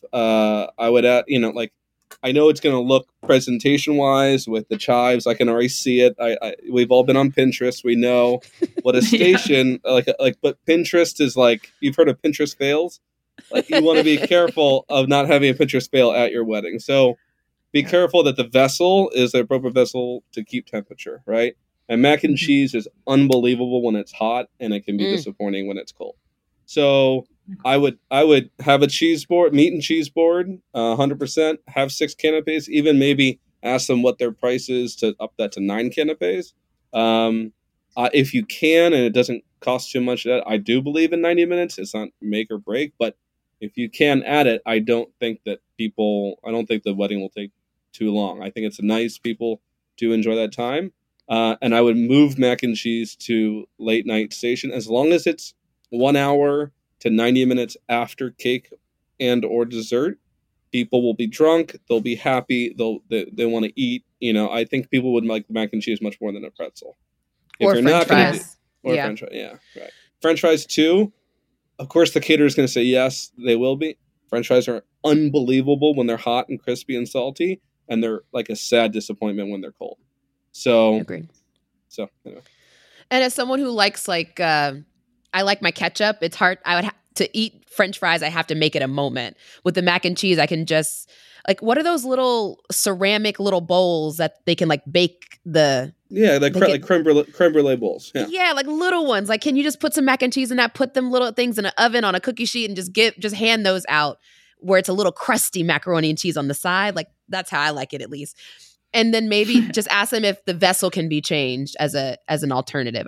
I know it's going to look presentation-wise with the chives. I can already see it. We've all been on Pinterest. We know what a station but Pinterest is like, you've heard of Pinterest fails. Like, you want to be careful of not having a Pinterest fail at your wedding. So be careful that the vessel is the appropriate vessel to keep temperature, right? And mac and cheese is unbelievable when it's hot, and it can be disappointing when it's cold. So I would have a meat and cheese board, 100%. Have 6 canapes. Even maybe ask them what their price is to up that to 9 canapes. If you can, and it doesn't cost too much, I do believe in 90 minutes. It's not make or break, but if you can add it, I don't think the wedding will take too long. I think it's nice people to enjoy that time. And I would move mac and cheese to late night station as long as it's 1 hour to 90 minutes after cake and or dessert. People will be drunk. They'll be happy. They want to eat. I think people would like mac and cheese much more than a pretzel.
Or French fries.
French fries. Yeah, right. French fries too. Of course, the caterer is going to say yes. They will be. French fries are unbelievable when they're hot and crispy and salty, and they're like a sad disappointment when they're cold. So,
agreed.
So anyway.
And as someone who likes I like my ketchup. It's hard. I would have to eat French fries. I have to make it a moment. With the mac and cheese, I can just what are those little ceramic little bowls that they can bake the?
Yeah, like creme brulee bowls.
Yeah, like little ones. Like, can you just put some mac and cheese in that? Put them little things in an oven on a cookie sheet and just hand those out where it's a little crusty macaroni and cheese on the side. Like, that's how I like it, at least. And then maybe just ask them if the vessel can be changed as an alternative. I think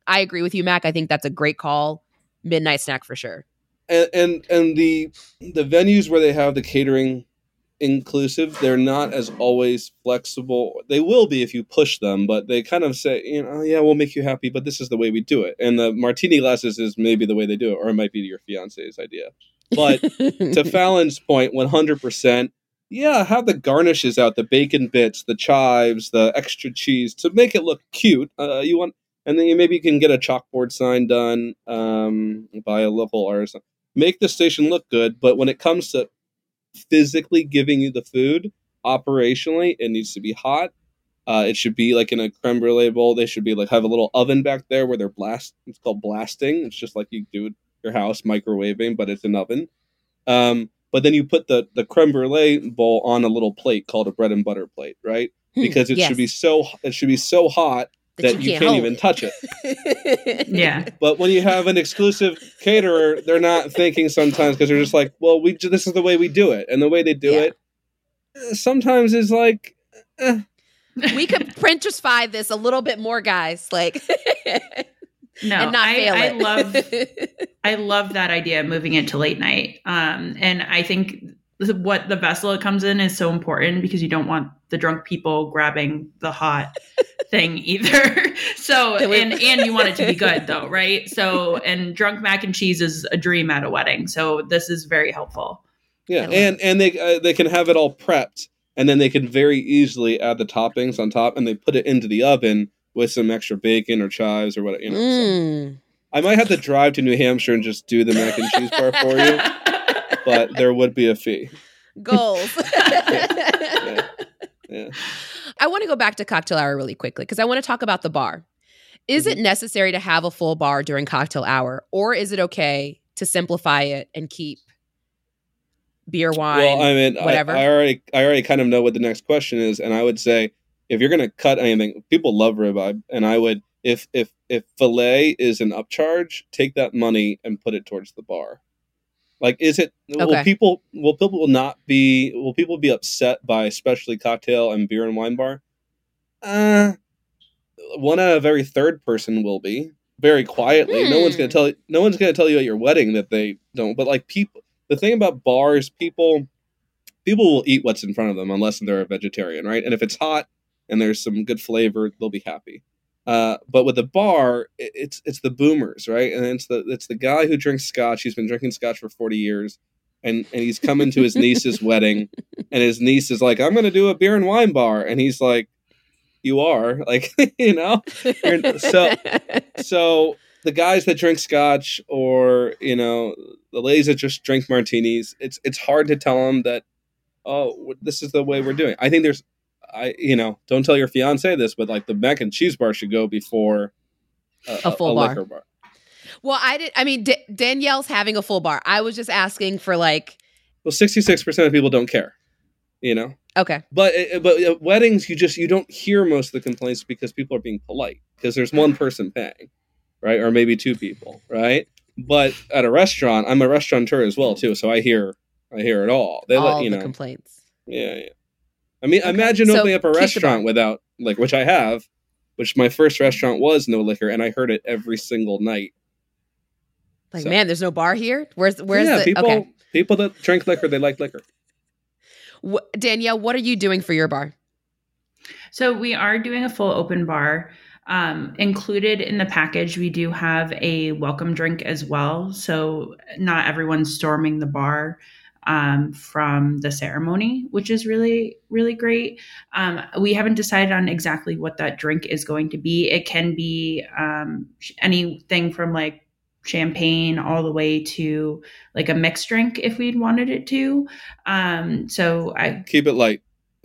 I agree with you, Mac. I think that's a great call. Midnight snack for sure.
And the venues where they have the catering inclusive, they're not as always flexible. They will be if you push them, but they kind of say, yeah, we'll make you happy, but this is the way we do it. And the martini glasses is maybe the way they do it, or it might be your fiance's idea. But to Fallon's point, 100%, yeah, have the garnishes out, the bacon bits, the chives, the extra cheese to make it look cute. And then maybe you can get a chalkboard sign done by a local artist. Make the station look good, but when it comes to physically giving you the food, operationally, it needs to be hot. It should be like in a creme brulee bowl. They should be like have a little oven back there where they're it's called blasting. It's just like you do at your house, microwaving, but it's an oven. But then you put the creme brulee bowl on a little plate called a bread and butter plate, right? Because it should be so hot that you can't even touch it.
Yeah.
But when you have an exclusive caterer, they're not thinking sometimes because they're just like, well, this is the way we do it. And the way they do it sometimes is like...
We could Printerify this a little bit more, guys. Like...
No,
and not fail
I love that idea of moving it to late night. And I think what the vessel it comes in is so important because you don't want the drunk people grabbing the hot thing either. So, and you want it to be good though, right? So, and drunk mac and cheese is a dream at a wedding. So this is very helpful.
Yeah. And they can have it all prepped and then they can very easily add the toppings on top and they put it into the oven with some extra bacon or chives or whatever, So I might have to drive to New Hampshire and just do the mac and cheese bar for you, but there would be a fee.
Goals.
Yeah.
I want to go back to cocktail hour really quickly because I want to talk about the bar. Is it necessary to have a full bar during cocktail hour, or is it okay to simplify it and keep beer, wine,
well, I mean,
whatever?
I already kind of know what the next question is, and I would say, if you're going to cut anything, people love ribeye, and I would, if filet is an upcharge, take that money and put it towards the bar. Like, is it? Okay. Will people be upset by especially cocktail and beer and wine bar? One out of every third person will be very quietly. No one's going to tell you at your wedding that they don't. But like people, the thing about bars, people will eat what's in front of them unless they're a vegetarian, right? And if it's hot and there's some good flavor, they'll be happy. But with the bar, it's the boomers, right? And it's the guy who drinks scotch. He's been drinking scotch for 40 years, and he's coming to his niece's wedding, and his niece is like, "I'm going to do a beer and wine bar," and he's like, "You are like, so the guys that drink scotch, or the ladies that just drink martinis, it's hard to tell them that, oh, this is the way we're doing. I think don't tell your fiance this, but like the mac and cheese bar should go before
a full bar.
Liquor bar.
Well, Danielle's having a full bar. I was just asking for like.
Well, 66% of people don't care,
Okay.
But at weddings, you don't hear most of the complaints because people are being polite because there's one person paying, right? Or maybe two people, right? But at a restaurant, I'm a restaurateur as well too, so I hear it all. They
all the complaints.
Yeah. I mean, imagine opening up a restaurant without, like, which I have, which my first restaurant was no liquor, and I heard it every single night.
Like, man, there's no bar here? Where's
people that drink liquor, they like liquor.
Danielle, what are you doing for your bar?
So we are doing a full open bar. Included in the package, we do have a welcome drink as well. So not everyone's storming the bar from the ceremony, which is really, really great. We haven't decided on exactly what that drink is going to be. It can be anything from like champagne all the way to like a mixed drink if we'd wanted it to. So I
keep it light.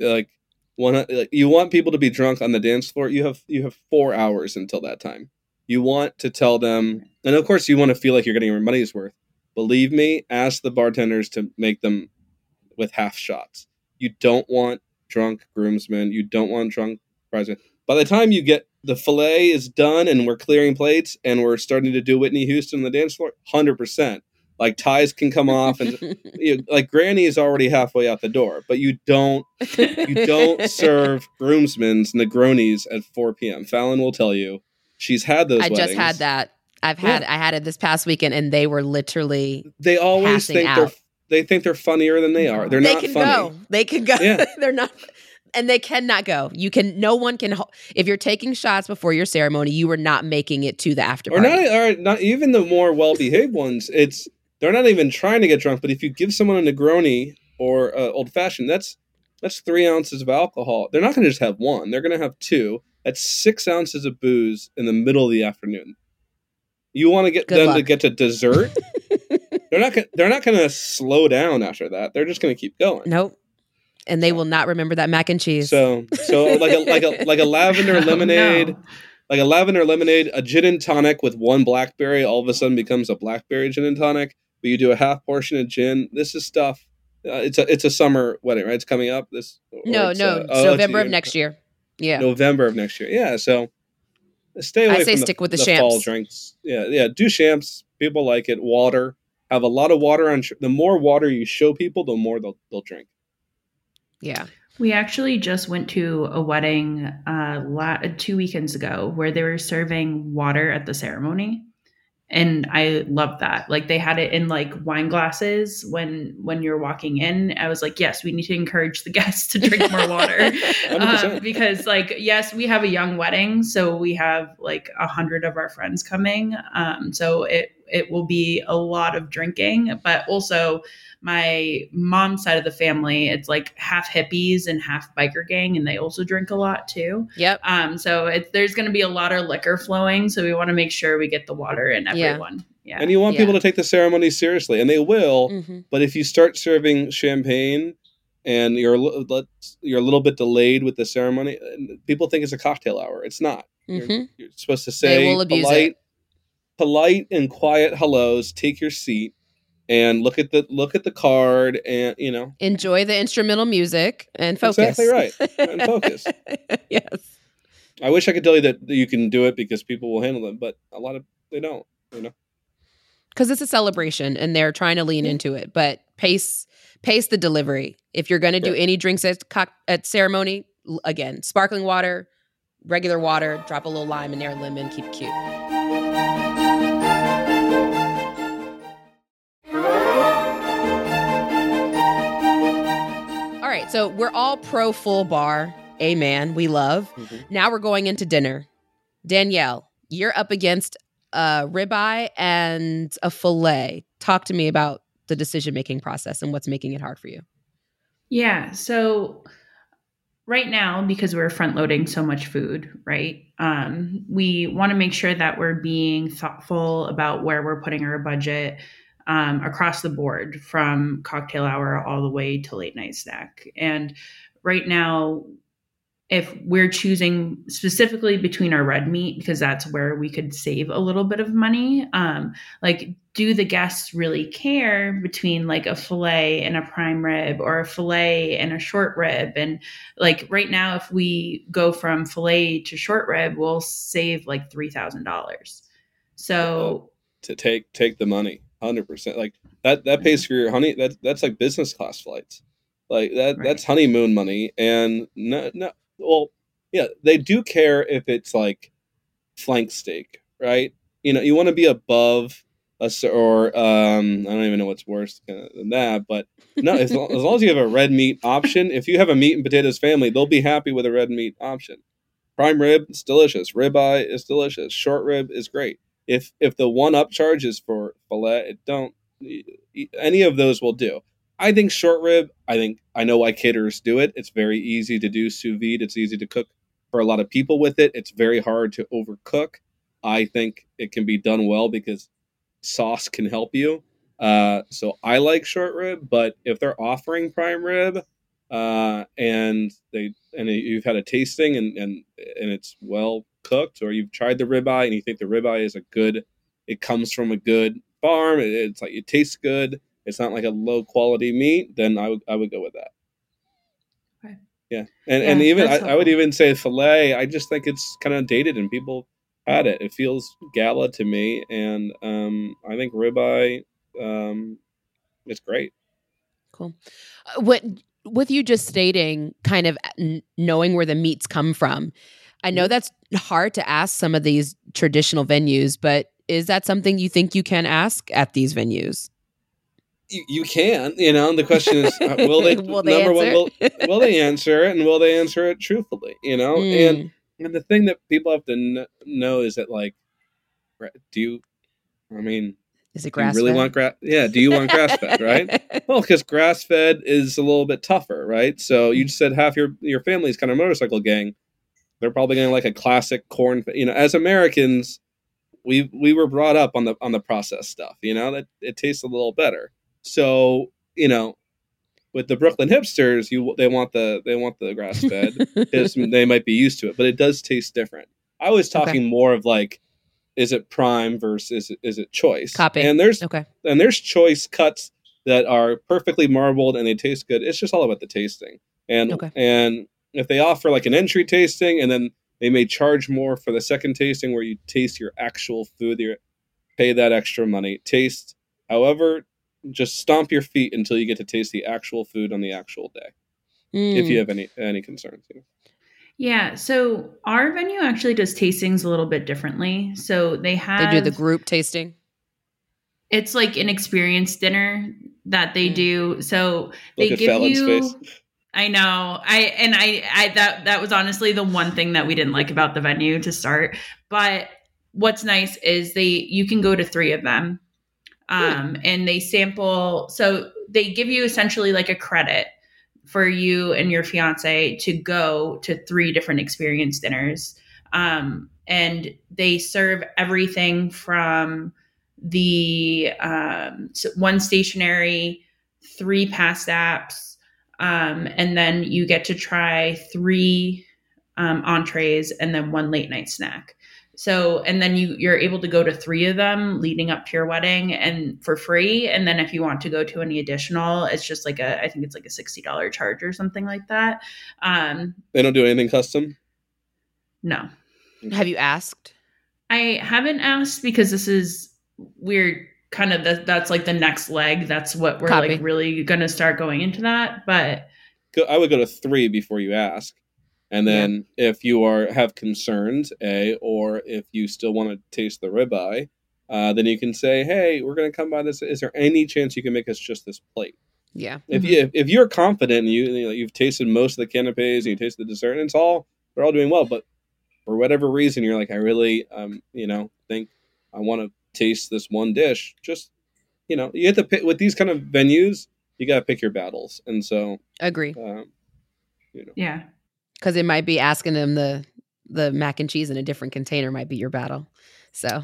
You want people to be drunk on the dance floor. You have 4 hours until that time. You want to tell them, and of course you want to feel like you're getting your money's worth. Believe me, ask the bartenders to make them with half shots. You don't want drunk groomsmen. You don't want drunk bridesmen. By the time you get the fillet is done and we're clearing plates and we're starting to do Whitney Houston on the dance floor, 100%. Like ties can come off and like Granny is already halfway out the door, but you don't serve groomsmen's Negronis at 4 p.m. Fallon will tell you She's had those
I
weddings.
just had that. I had it this past weekend, and they were literally
They always
passing
think
out.
they think they're funnier than they are. They're
They
not
can
funny.
go. They can go.
Yeah.
They're not. And they cannot go. No one can. If you're taking shots before your ceremony, you are not making it to the after party.
Or not even the more well-behaved ones. They're not even trying to get drunk. But if you give someone a Negroni or old fashioned, that's 3 ounces of alcohol. They're not going to just have one. They're going to have two. That's 6 ounces of booze in the middle of the afternoon. You want to get them to get to dessert? They're not going to slow down after that. They're just going to keep going.
Nope. And they will not remember that mac and cheese.
So like a lavender lemonade,
no.
like a lavender lemonade, a gin and tonic with one blackberry all of a sudden becomes a blackberry gin and tonic. But you do a half portion of gin. This is stuff. It's a summer wedding, right? It's coming up.
November of next year. Yeah,
November of next year. Yeah, so stay away.
I say
from
stick with the
fall
champs.
drinks. Yeah. Do champs. People like it. Water. Have a lot of water on. The more water you show people, the more they'll drink.
Yeah.
We actually just went to a wedding 2 weekends ago where they were serving water at the ceremony. And I love that. Like they had it in like wine glasses when you're walking in. I was like, yes, we need to encourage the guests to drink more water because like, yes, we have a young wedding. So we have like 100 of our friends coming. So it will be a lot of drinking, but also my mom's side of the family, it's like half hippies and half biker gang, and they also drink a lot too.
Yep.
So there's going to be a lot of liquor flowing, so we want to make sure we get the water in everyone. Yeah.
And you want people to take the ceremony seriously, and they will.
Mm-hmm.
But if you start serving champagne and you're a little bit delayed with the ceremony, people think it's a cocktail hour. It's not.
Mm-hmm.
You're supposed to say
they will abuse
polite and quiet hellos. Take your seat. And look at the card, and
enjoy the instrumental music and focus.
Exactly right, and focus.
Yes.
I wish I could tell you that you can do it because people will handle them, but a lot of they don't.
Because it's a celebration, and they're trying to lean into it. But pace the delivery. If you're going to do any drinks at ceremony, again, sparkling water, regular water, drop a little lime in there, lemon, keep it cute. All right, so we're all pro full bar. Amen. We love. Mm-hmm. Now we're going into dinner. Danielle, you're up against a ribeye and a filet. Talk to me about the decision-making process and what's making it hard for you.
Yeah. So right now, because we're front-loading so much food, right, we want to make sure that we're being thoughtful about where we're putting our budget across the board, from cocktail hour all the way to late night snack. And right now, if we're choosing specifically between our red meat, because that's where we could save a little bit of money, like, do the guests really care between like a filet and a prime rib, or a filet and a short rib? And like right now, if we go from filet to short rib, we'll save like $3,000. So
to take the money. 100%. Like that pays for your honey. That's like business class flights. Like that. Right. That's honeymoon money. And no. Well, yeah, they do care if it's like flank steak, right? You want to be above us, or I don't even know what's worse than that. But no, as long as you have a red meat option, if you have a meat and potatoes family, they'll be happy with a red meat option. Prime rib, it's delicious. Ribeye is delicious. Short rib is great. If the one upcharge is for filet, any of those will do. I think short rib, I know why caterers do it. It's very easy to do sous vide. It's easy to cook for a lot of people with it. It's very hard to overcook. I think it can be done well because sauce can help you. So I like short rib, but if they're offering prime rib, and you've had a tasting and it's well cooked, or you've tried the ribeye and you think the ribeye is it comes from a good farm, it's like it tastes good, it's not like a low quality meat, then I would go with that.
Okay.
Yeah. And even I would even say filet, I just think it's kind of dated and people had it. It feels gala to me, and I think ribeye, it's great.
Cool. With you just stating kind of knowing where the meats come from, I know that's hard to ask some of these traditional venues, but is that something you think you can ask at these venues?
You can, and the question is, will they?
Will they
number one,
answer?
will they answer it, and will they answer it truthfully?
Mm.
And the thing that people have to know is that, like, do you? I mean,
Is it
do you
grass
really
fed?
want grass? Yeah, do you want grass fed? Right? Well, because grass fed is a little bit tougher, right? So you just said half your family's kind of motorcycle gang. They're probably going to like a classic corn. As Americans, we were brought up on the processed stuff. That it tastes a little better. So with the Brooklyn hipsters, they want the grass fed because they might be used to it, but it does taste different. I was talking more of like, is it prime versus is it choice?
Copy.
And there's choice cuts that are perfectly marbled and they taste good. It's just all about the tasting. And if they offer like an entry tasting and then they may charge more for the second tasting where you taste your actual food, you pay that extra money. Taste, however, just stomp your feet until you get to taste the actual food on the actual day. If you have any concerns.
Yeah, so our venue actually does tastings a little bit differently. So they
do the group tasting.
It's like an experience dinner that they do. So they
Look
give
at Fallon's
you.
face.
I know. That was honestly the one thing that we didn't like about the venue to start. But what's nice is you can go to 3 of them, and they sample. So they give you essentially like a credit for you and your fiance to go to 3 different experience dinners, and they serve everything from the one stationary, 3 past apps. And then you get to try 3 entrees and then 1 late night snack. So, and then you're able to go to 3 of them leading up to your wedding and for free. And then if you want to go to any additional, it's just like I think it's like a $60 charge or something like that.
They don't do anything custom?
No.
Have you asked?
I haven't asked because this is weird. Kind of that's like the next leg. That's what we're like really going to start going into that. But
I would go to 3 before you ask. And then if you have concerns, or if you still want to taste the ribeye, then you can say, hey, we're going to come by this. Is there any chance you can make us just this plate?
Yeah.
If you're confident and you've tasted most of the canapes and you taste the dessert and they're all doing well, but for whatever reason, you're like, I really, think I want to taste this one dish. Just, you have to pick with these kind of venues, you got to pick your battles. And so
agree.
Yeah.
Because it might be asking them the mac and cheese in a different container might be your battle. So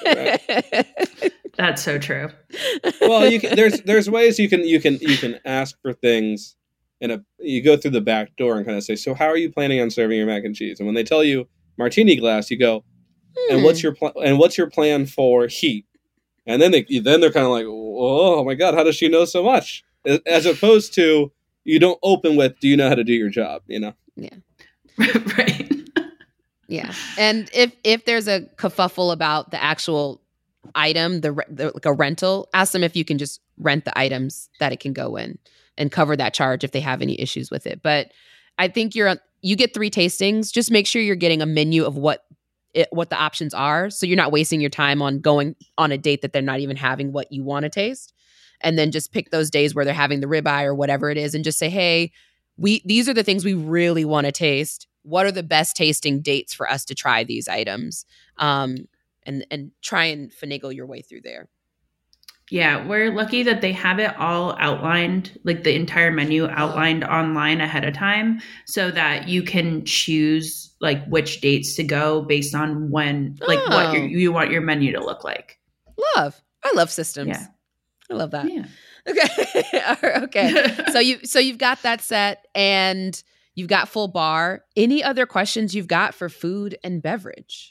that's so true.
Well, there's ways you can ask for things, and you go through the back door and kind of say, so how are you planning on serving your mac and cheese? And when they tell you martini glass, you go, and what's your plan for heat? And then they're kind of like, oh my God, how does she know so much? As opposed to, you don't open with, do you know how to do your job?
Yeah.
Right.
Yeah. And if there's a kerfuffle about the actual item, like a rental, ask them if you can just rent the items that it can go in and cover that charge if they have any issues with it. But I think you get 3 tastings. Just make sure you're getting a menu of what the options are, so you're not wasting your time on going on a date that they're not even having what you want to taste. And then just pick those days where they're having the ribeye or whatever it is, and just say, hey, these are the things we really want to taste. What are the best tasting dates for us to try these items? And try and finagle your way through there.
Yeah, we're lucky that they have it all outlined, like the entire menu outlined online ahead of time, so that you can choose like which dates to go based on when, like what you want your menu to look like.
I love systems.
Yeah.
I love that.
Yeah.
Okay. Okay. So you've got that set and you've got full bar. Any other questions you've got for food and beverage?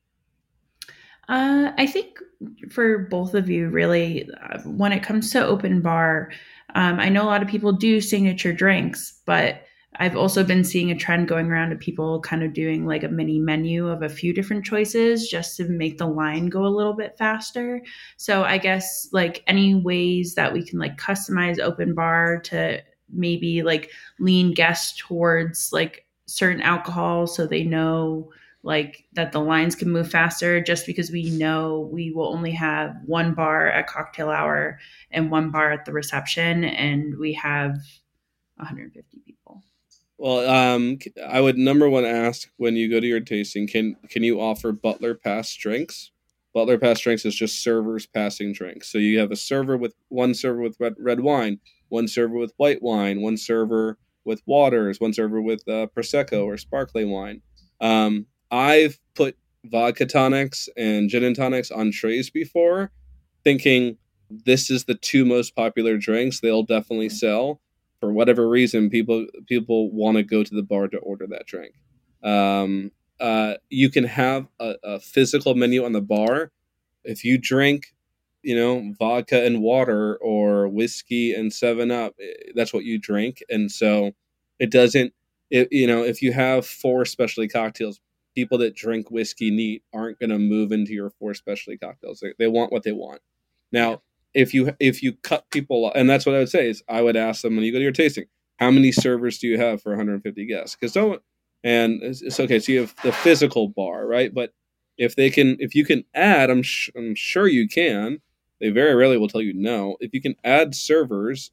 I think for both of you, really, when it comes to open bar, I know a lot of people do signature drinks, but I've also been seeing a trend going around of people kind of doing like a mini menu of a few different choices just to make the line go a little bit faster. So I guess like any ways that we can like customize open bar to maybe like lean guests towards like certain alcohol so they know like that the lines can move faster, just because we know we will only have one bar at cocktail hour and one bar at the reception, and we have 150 people.
Well, I would number one ask when you go to your tasting, can you offer butler pass drinks? Butler pass drinks is just servers passing drinks. So you have one server with red wine, one server with white wine, one server with waters, one server with prosecco or sparkling wine. I've put vodka tonics and gin and tonics on trays before, thinking this is the two most popular drinks. They'll definitely sell. For whatever reason, people want to go to the bar to order that drink. You can have a physical menu on the bar. If you drink, vodka and water or whiskey and 7-Up, that's what you drink. And so it doesn't, if you have 4 specialty cocktails, people that drink whiskey neat aren't going to move into your 4 specialty cocktails. They want what they want. Now, if you cut people off, and that's what I would say is I would ask them when you go to your tasting, how many servers do you have for 150 guests? And it's okay. So you have the physical bar, right? But if you can add, I'm sure you can. They very rarely will tell you no. If you can add servers,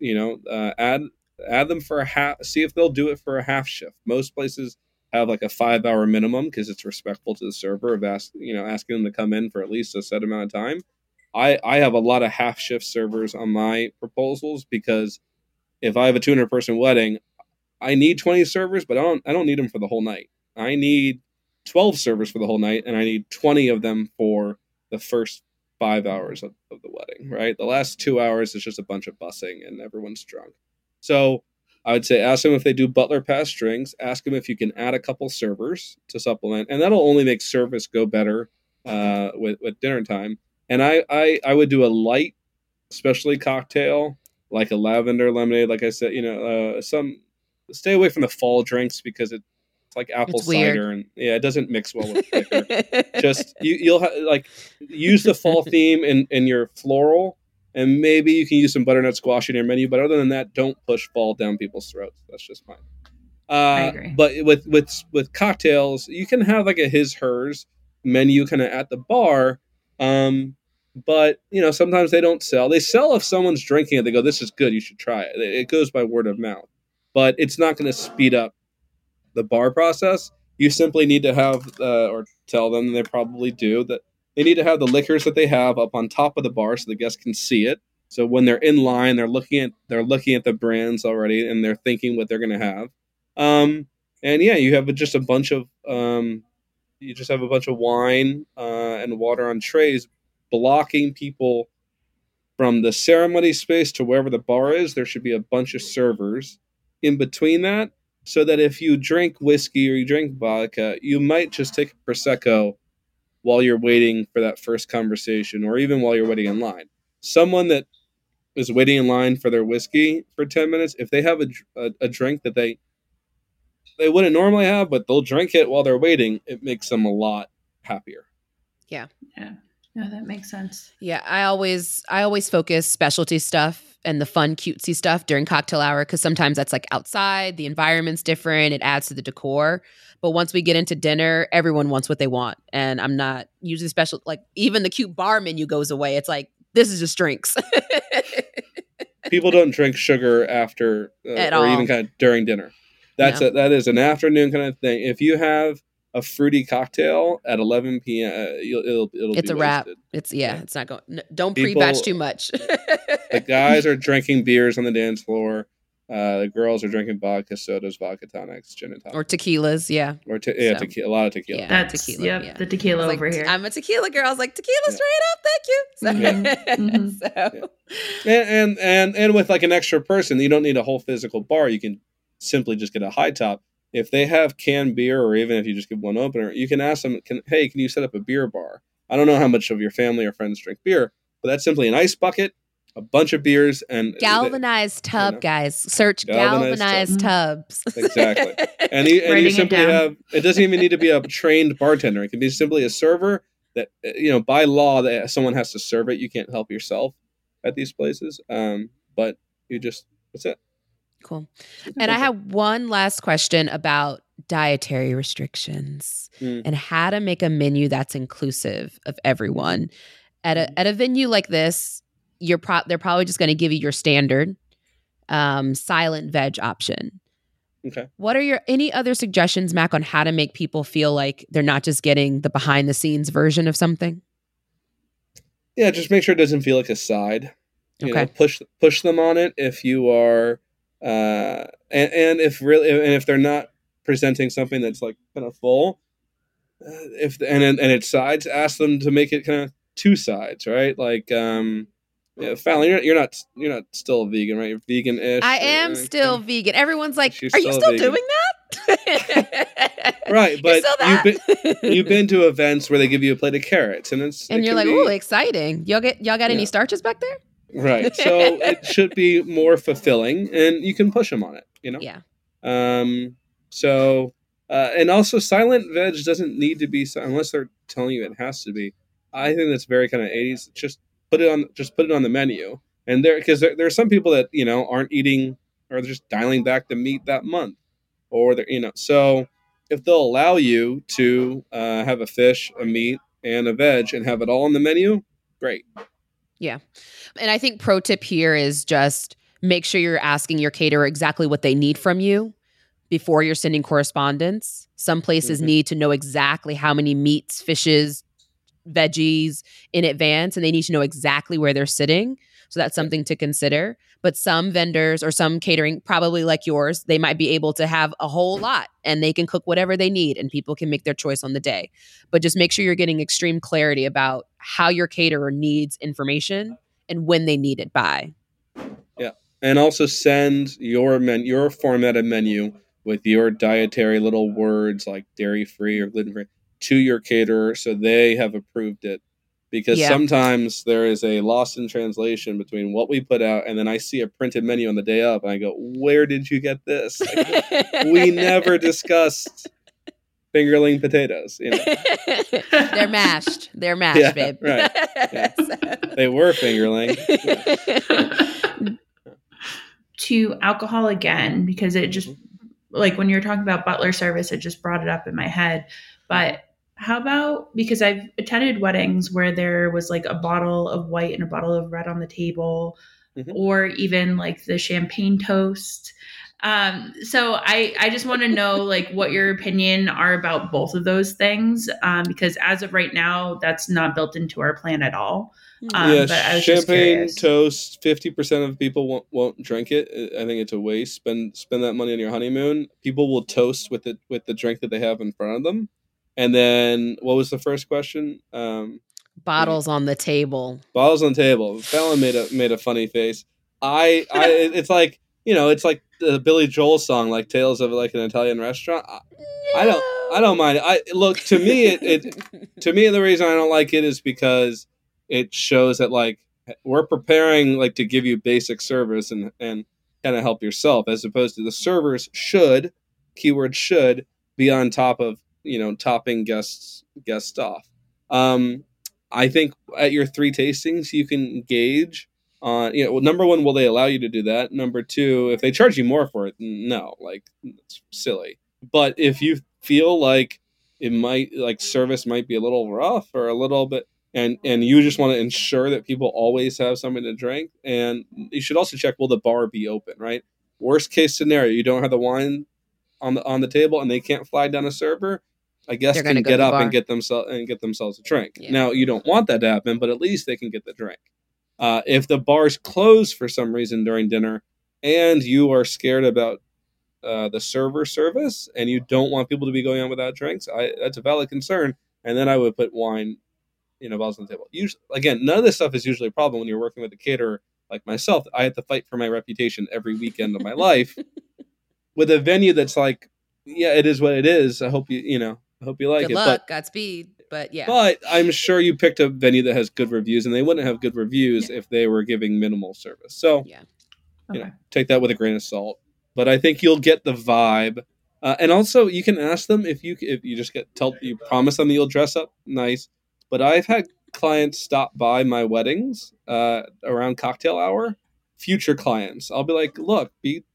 add them for a half. See if they'll do it for a half shift. Most places have like a 5-hour minimum because it's respectful to the server of asking them to come in for at least a set amount of time. I have a lot of half shift servers on my proposals because if I have a 200 person wedding, I need 20 servers, but I don't need them for the whole night. I need 12 servers for the whole night, and I need 20 of them for the first 5 hours of the wedding, right? The last 2 hours is just a bunch of bussing and everyone's drunk. So I would say ask them if they do butler pass drinks. Ask them if you can add a couple servers to supplement, and that'll only make service go better with dinner time. And I would do a light specialty cocktail, like a lavender lemonade. Like I said, stay away from the fall drinks because it's like apple cider and it doesn't mix well with liquor. Just you'll use the fall theme in your floral, and maybe you can use some butternut squash in your menu. But other than that, don't push fall down people's throats. That's just mine.
I agree.
But with cocktails, you can have like a hers menu kind of at the bar. But sometimes they don't sell. They sell if someone's drinking it. They go, "This is good. You should try it." It goes by word of mouth, but it's not going to speed up the bar process. You simply need to have, or tell them, they probably do, that they need to have the liquors that they have up on top of the bar so the guests can see it. So when they're in line, they're looking at the brands already, and they're thinking what they're going to have. And yeah, you have just a bunch of wine and water on trays, blocking people from the ceremony space to wherever the bar is. There should be a bunch of servers in between that, so that if you drink whiskey or you drink vodka, you might just take a Prosecco while you're waiting for that first conversation, or even while you're waiting in line. Someone that is waiting in line for their whiskey for 10 minutes, if they have a drink that they wouldn't normally have, but they'll drink it while they're waiting, it makes them a lot happier.
Yeah.
No, that makes sense.
Yeah, I always focus specialty stuff and the fun, cutesy stuff during cocktail hour, because sometimes that's like outside, the environment's different, it adds to the decor. But once we get into dinner, everyone wants what they want, and I'm not usually special. Like even the cute bar menu goes away. It's like, this is just drinks.
People don't drink sugar after
At
or
all.
even kind of during dinner. That is an afternoon kind of thing. If you have a fruity cocktail at 11 p.m., it'll
It's
be
a wrap.
wasted.
It's not going. Don't pre-batch too much.
The guys are drinking beers on the dance floor. The girls are drinking vodka sodas, vodka tonics, gin and tonic,
or tequilas. Yeah,
or tequila. A lot of tequila.
Yeah.
That's
tequila,
yep,
yeah.
the tequila
I was
over
like,
here.
I'm a tequila girl. I was like, tequila straight up. Thank you. So,
And with like an extra person, you don't need a whole physical bar. You can simply just get a high top. If they have canned beer, or even if you just give one opener, you can ask them, hey, can you set up a beer bar? I don't know how much of your family or friends drink beer, but that's simply an ice bucket, a bunch of beers, and
galvanized tub, guys. Search galvanized tubs.
Exactly. And you simply have, it doesn't even need to be a trained bartender. It can be simply a server that, by law, that someone has to serve it. You can't help yourself at these places. But that's it.
Cool. And I have one last question about dietary restrictions and how to make a menu that's inclusive of everyone. At a venue like this, they're probably just going to give you your standard silent veg option.
Okay.
What are any other suggestions, Mac, on how to make people feel like they're not just getting the behind the scenes version of something?
Yeah, just make sure it doesn't feel like a side. You know, push them on it if you are, and if they're not presenting something that's like kind of full, and it's sides, ask them to make it kind of two sides, right? Like, Fallon, you're not still a vegan, right? You're vegan-ish.
I am still vegan. Everyone's like,
She's
"Are you still doing that?"
Right, but you've been to events where they give you a plate of carrots, and
you're like, "Ooh, exciting! Y'all got any starches back there?"
Right, so it should be more fulfilling, and you can push them on it. You know,
yeah.
And also, silent veg doesn't need to be unless they're telling you it has to be. I think that's very kind of 80s. Just put it on the menu, and because there are some people that aren't eating, or they're just dialing back the meat that month, or they're so if they'll allow you to have a fish, a meat, and a veg, and have it all on the menu, great.
Yeah. And I think pro tip here is just make sure you're asking your caterer exactly what they need from you before you're sending correspondence. Some places need to know exactly how many meats, fishes, veggies in advance, and they need to know exactly where they're sitting. So that's something to consider. But some vendors or some catering, probably like yours, they might be able to have a whole lot and they can cook whatever they need and people can make their choice on the day. But just make sure you're getting extreme clarity about how your caterer needs information and when they need it by.
Yeah. And also send your formatted menu with your dietary little words like dairy-free or gluten-free to your caterer so they have approved it. Because sometimes there is a loss in translation between what we put out and then I see a printed menu on the day of and I go, where did you get this? Like, we never discussed fingerling potatoes.
They're mashed. They're mashed, babe.
Right. Yeah. They were fingerling.
To alcohol again, because it just, like when you're talking about butler service, it just brought it up in my head. But how about, because I've attended weddings where there was like a bottle of white and a bottle of red on the table, or even like the champagne toast. So I just want to know like what your opinion are about both of those things, because as of right now, that's not built into our plan at all.
But I was champagne toast, 50% of people won't drink it. I think it's a waste. Spend that money on your honeymoon. People will toast with the drink that they have in front of them. And then, what was the first question?
Bottles on the table.
Bottles on the table. Fallon made a funny face. It's like it's like the Billy Joel song, like Tales of like an Italian Restaurant. I don't mind it. Look, to me, to me the reason I don't like it is because it shows that like we're preparing like to give you basic service and kind of help yourself, as opposed to the servers should be on top of topping guests off. I think at your 3 tastings you can gauge on number one, will they allow you to do that? Number two, if they charge you more for it, no, like it's silly. But if you feel like it might, like service might be a little rough or a little bit, and you just want to ensure that people always have something to drink, and you should also check, will the bar be open, right? Worst case scenario, you don't have the wine on the table and they can't flag down a server, I guess can get up and get themselves a drink. Yeah. Now you don't want that to happen, but at least they can get the drink. If the bar's closed for some reason during dinner and you are scared about the server service and you don't want people to be going on without drinks, that's a valid concern. And then I would put wine, bottles on the table. Usually, again, none of this stuff is usually a problem when you're working with a caterer like myself. I have to fight for my reputation every weekend of my life. With a venue that's like, yeah, it is what it is. I hope I hope you like it.
Good luck, Godspeed. But yeah.
But I'm sure you picked a venue that has good reviews, and they wouldn't have good reviews if they were giving minimal service. So, take that with a grain of salt. But I think you'll get the vibe. And also, you can ask them if you just you promise them that you'll dress up nice. But I've had clients stop by my weddings around cocktail hour. Future clients, I'll be like, look, be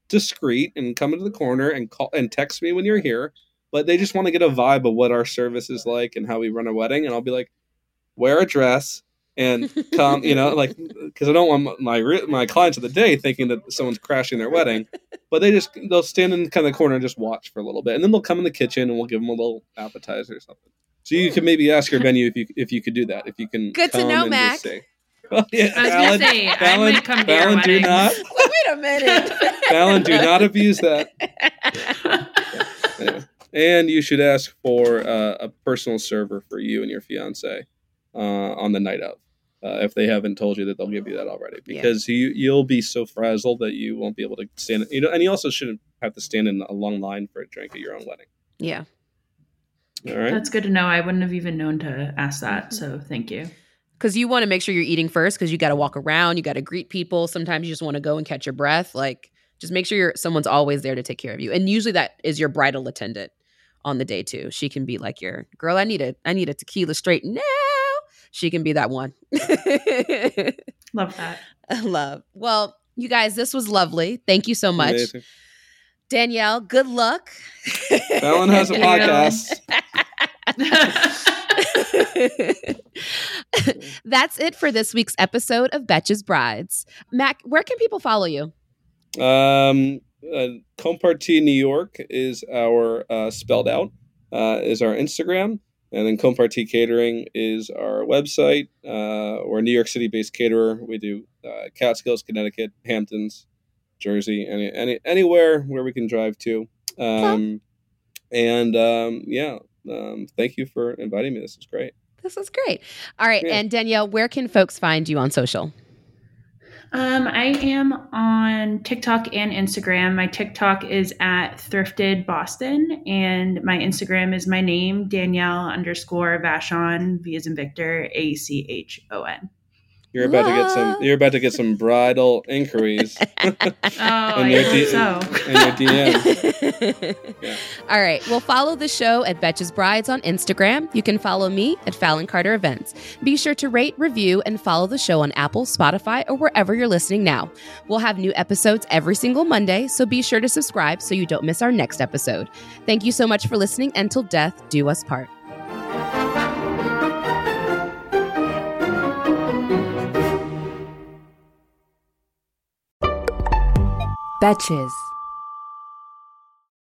discreet and come into the corner and call and text me when you're here. But they just want to get a vibe of what our service is like and how we run a wedding. And I'll be like, wear a dress and come, because I don't want my clients of the day thinking that someone's crashing their wedding. But they'll stand in kind of the corner and just watch for a little bit. And then they'll come in the kitchen and we'll give them a little appetizer or something. So you can maybe ask your venue if you could do that. If you can
Good to know, Mac.
I was going to say, I might come to your
do
wedding.
Wait a minute.
Fallon, do not abuse that. Yeah. And you should ask for a personal server for you and your fiance on the night of, if they haven't told you that they'll give you that already, because you'll be so frazzled that you won't be able to stand. And you also shouldn't have to stand in a long line for a drink at your own wedding.
Yeah.
All right.
That's good to know. I wouldn't have even known to ask that. So thank you.
Because you want to make sure you're eating first, because you got to walk around, you got to greet people. Sometimes you just want to go and catch your breath. Like, just make sure someone's always there to take care of you. And usually that is your bridal attendant on the day too. She can be like your girl. I need a tequila straight now. She can be that one.
Love that.
Love. Well, you guys, this was lovely. Thank you so much.
Amazing.
Danielle, good luck.
Fallon has a podcast.
That's it for this week's episode of Betches Brides. Mac, where can people follow you?
Compartee New York is our spelled out is our Instagram, and then Compartee Catering is our website. We're a New York City based caterer. We do Catskills, Connecticut, Hamptons, Jersey, anywhere where we can drive to. Thank you for inviting me. This is great.
This is great. All right, and Danielle, where can folks find you on social?
I am on TikTok and Instagram. My TikTok is at Thrifted Boston, and my Instagram is my name, Danielle_Vachon, V as in Victor, ACHON.
You're about to get some bridal inquiries.
I hope so.
In your DM.
Yeah. All right. Well, follow the show at Betches Brides on Instagram. You can follow me at Fallon Carter Events. Be sure to rate, review, and follow the show on Apple, Spotify, or wherever you're listening now. We'll have new episodes every single Monday, so be sure to subscribe so you don't miss our next episode. Thank you so much for listening, and till death do us part.
Betches.